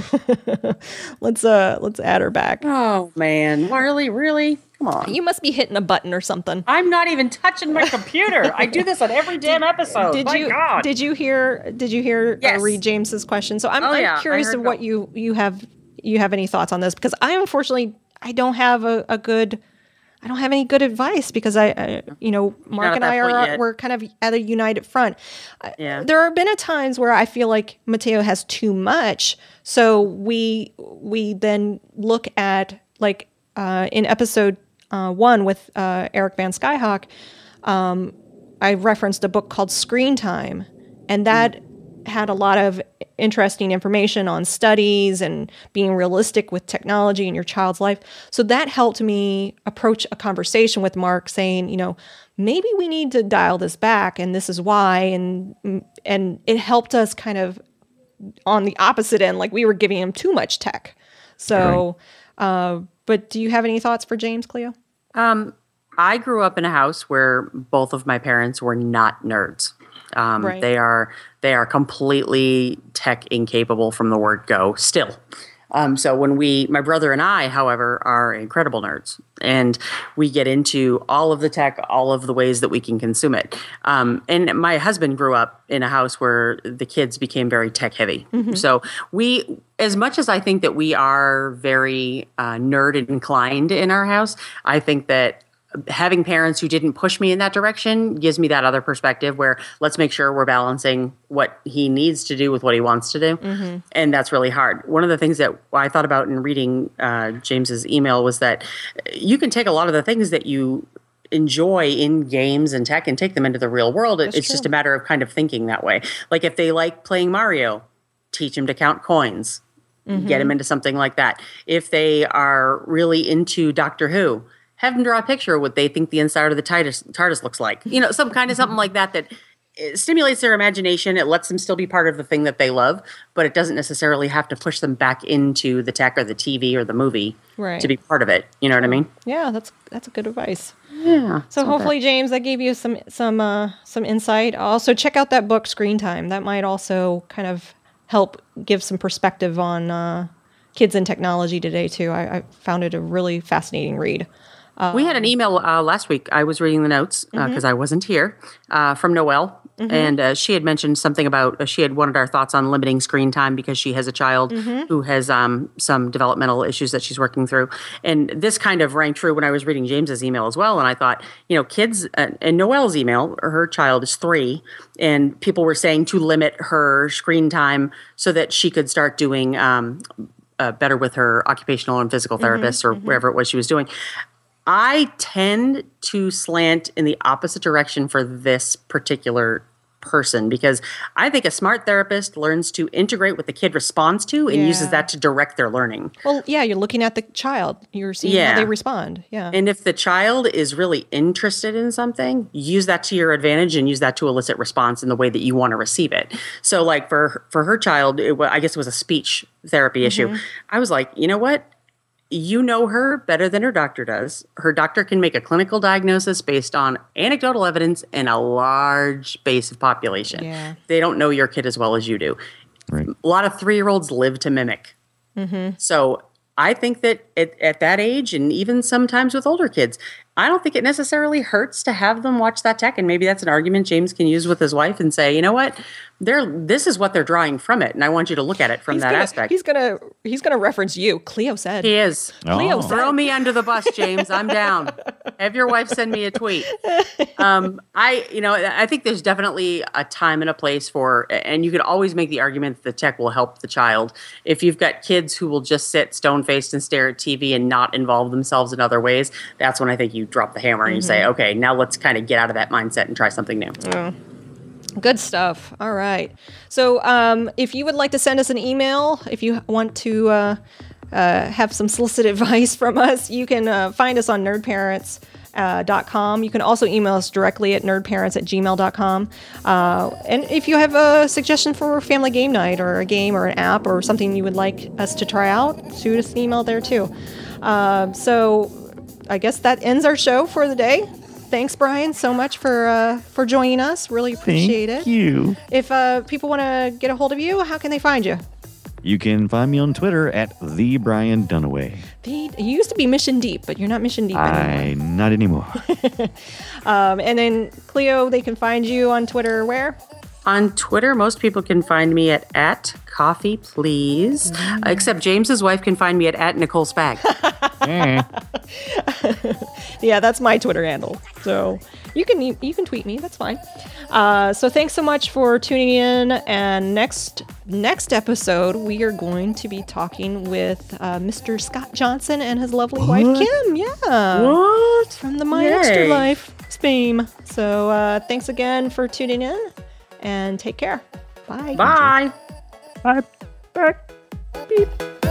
Speaker 1: let's uh let's add her back.
Speaker 2: Oh man, really, really? Come on.
Speaker 1: You must be hitting a button or something.
Speaker 2: I'm not even touching my computer. I do this on every damn episode.
Speaker 1: Did
Speaker 2: My
Speaker 1: you
Speaker 2: God.
Speaker 1: did you hear did you hear
Speaker 2: Yes.
Speaker 1: uh, read James's question? So I'm,
Speaker 2: Oh,
Speaker 1: I'm
Speaker 2: yeah, I
Speaker 1: curious
Speaker 2: heard
Speaker 1: of what
Speaker 2: both.
Speaker 1: you you have you have any thoughts on this, because I unfortunately I don't have a, a good I don't have any good advice, because I, I you know Mark
Speaker 2: at
Speaker 1: and
Speaker 2: that
Speaker 1: I
Speaker 2: point
Speaker 1: are
Speaker 2: yet.
Speaker 1: we're kind of at a united front. I-
Speaker 2: Yeah.
Speaker 1: There have been a times where I feel like Mateo has too much, so we we then look at, like uh, in episode uh, one with uh, Eric Van Skyhawk, um, I referenced a book called Screen Time, and that had a lot of interesting information on studies and being realistic with technology in your child's life. So that helped me approach a conversation with Mark, saying, you know, maybe we need to dial this back, and this is why. And and it helped us kind of on the opposite end, like we were giving him too much tech. So, uh, but do you have any thoughts for James, Cleo?
Speaker 2: Um, I grew up in a house where both of my parents were not nerds. Um,
Speaker 1: Right.
Speaker 2: They are they are completely tech incapable from the word go still. Um, so when we, my brother and I, however, are incredible nerds, and we get into all of the tech, all of the ways that we can consume it. Um, and my husband grew up in a house where the kids became very tech heavy. So we, as much as I think that we are very uh, nerd inclined in our house, I think that having parents who didn't push me in that direction gives me that other perspective where let's make sure we're balancing what he needs to do with what he wants to do. Mm-hmm. And that's really hard. One of the things that I thought about in reading uh, James's email was that you can take a lot of the things that you enjoy in games and tech and take them into the real world. It, it's
Speaker 1: true.
Speaker 2: just a matter of kind of thinking that way. Like if they like playing Mario, teach them to count coins,
Speaker 1: Mm-hmm.
Speaker 2: get them into something like that. If they are really into Doctor Who, have them draw a picture of what they think the inside of the TARDIS, TARDIS looks like. You know, some kind of something like that that it stimulates their imagination. It lets them still be part of the thing that they love, but it doesn't necessarily have to push them back into the tech or the T V or the movie
Speaker 1: Right.
Speaker 2: to be part of it. You know what I mean?
Speaker 1: Yeah, that's that's a good advice.
Speaker 2: Yeah.
Speaker 1: So hopefully, James, that gave you some some uh, some insight. Also, check out that book, Screen Time. That might also kind of help give some perspective on uh, kids and technology today too. I, I found it a really fascinating read.
Speaker 2: We had an email uh, last week. I was reading the notes because I wasn't here uh, from Noelle. And uh, she had mentioned something about, uh, she had wanted our thoughts on limiting screen time because she has a child who has um, some developmental issues that she's working through. And this kind of rang true when I was reading James's email as well. And I thought, you know, kids, uh, and Noelle's email, her child is three, and people were saying to limit her screen time so that she could start doing um, uh, better with her occupational and physical therapists or wherever it was she was doing. I tend to slant in the opposite direction for this particular person because I think a smart therapist learns to integrate what the kid responds to and
Speaker 1: Yeah.
Speaker 2: uses that to direct their learning.
Speaker 1: Well, yeah, you're looking at the child. You're seeing
Speaker 2: Yeah.
Speaker 1: how they respond. Yeah.
Speaker 2: And if the child is really interested in something, use that to your advantage and use that to elicit response in the way that you want to receive it. So like for for her child, it, wa- I guess it was a speech therapy issue. I was like, you know what? You know her better than her doctor does. Her doctor can make a clinical diagnosis based on anecdotal evidence and a large base of population.
Speaker 1: Yeah.
Speaker 2: They don't know your kid as well as you do.
Speaker 3: Right.
Speaker 2: A lot of three-year-olds live to mimic. So I think that at, at that age, and even sometimes with older kids, I don't think it necessarily hurts to have them watch that tech. And maybe that's an argument James can use with his wife and say, you know what, they're this is what they're drawing from it, and I want you to look at it from
Speaker 1: he's
Speaker 2: that
Speaker 1: gonna,
Speaker 2: aspect.
Speaker 1: He's gonna he's gonna reference you. Cleo said.
Speaker 2: He is.
Speaker 1: Cleo
Speaker 3: Oh.
Speaker 1: said.
Speaker 2: Throw me under the bus, James. I'm down. Have your wife send me a tweet. Um, I, you know, I think there's definitely a time and a place for, and you could always make the argument that the tech will help the child. If you've got kids who will just sit stone faced and stare at T V and not involve themselves in other ways, that's when I think you drop the hammer and you say, okay, now let's kind of get out of that mindset and try something new.
Speaker 1: Good stuff. All right. So um, if you would like to send us an email, if you want to uh, uh, have some solicited advice from us, you can uh, find us on nerd parents dot com. You can also email us directly at nerdparents at gmail dot com. Uh, and if you have a suggestion for a family game night or a game or an app or something you would like us to try out, shoot us an email there too. Uh, so I guess that ends our show for the day. thanks, Brian, so much for uh, for joining us. Really appreciate
Speaker 3: Thank
Speaker 1: it.
Speaker 3: you.
Speaker 1: If uh, people want to get a hold of you, how can they find you?
Speaker 3: You can find me on Twitter at the Brian Dunaway.
Speaker 1: The, you used to be Mission Deep, but you're not Mission Deep anymore.
Speaker 3: I not anymore.
Speaker 1: um, and then Cleo, they can find you on Twitter where?
Speaker 2: On Twitter, most people can find me at, at coffee please, mm. uh, except James's wife can find me at, at Nicole Spag.
Speaker 1: Yeah, that's my Twitter handle. So you can you can tweet me. That's fine. Uh, so thanks so much for tuning in. And next next episode, we are going to be talking with uh, Mister Scott Johnson and his lovely what? wife Kim. Yeah,
Speaker 2: what
Speaker 1: from the My Yay. Extra Life Spame. So uh, thanks again for tuning in, and take care. Bye.
Speaker 2: Bye.
Speaker 3: Bye. Bye. Beep.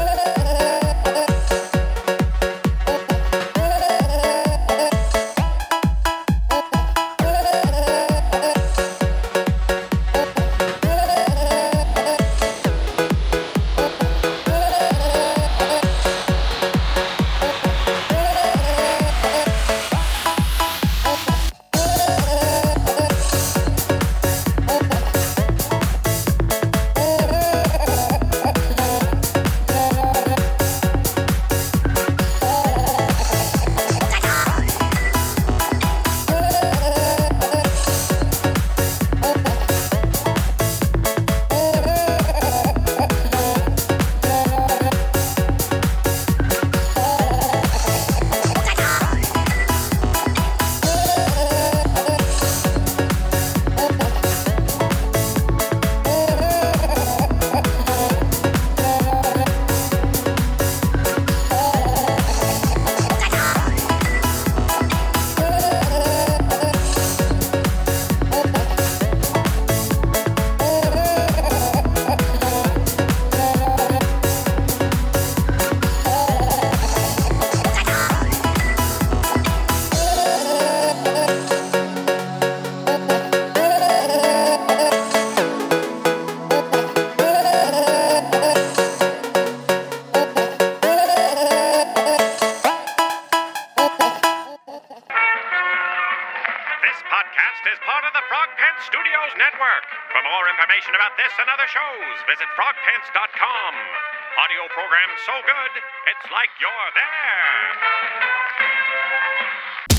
Speaker 4: Visit frog pants dot com. Audio program so good, it's like you're there.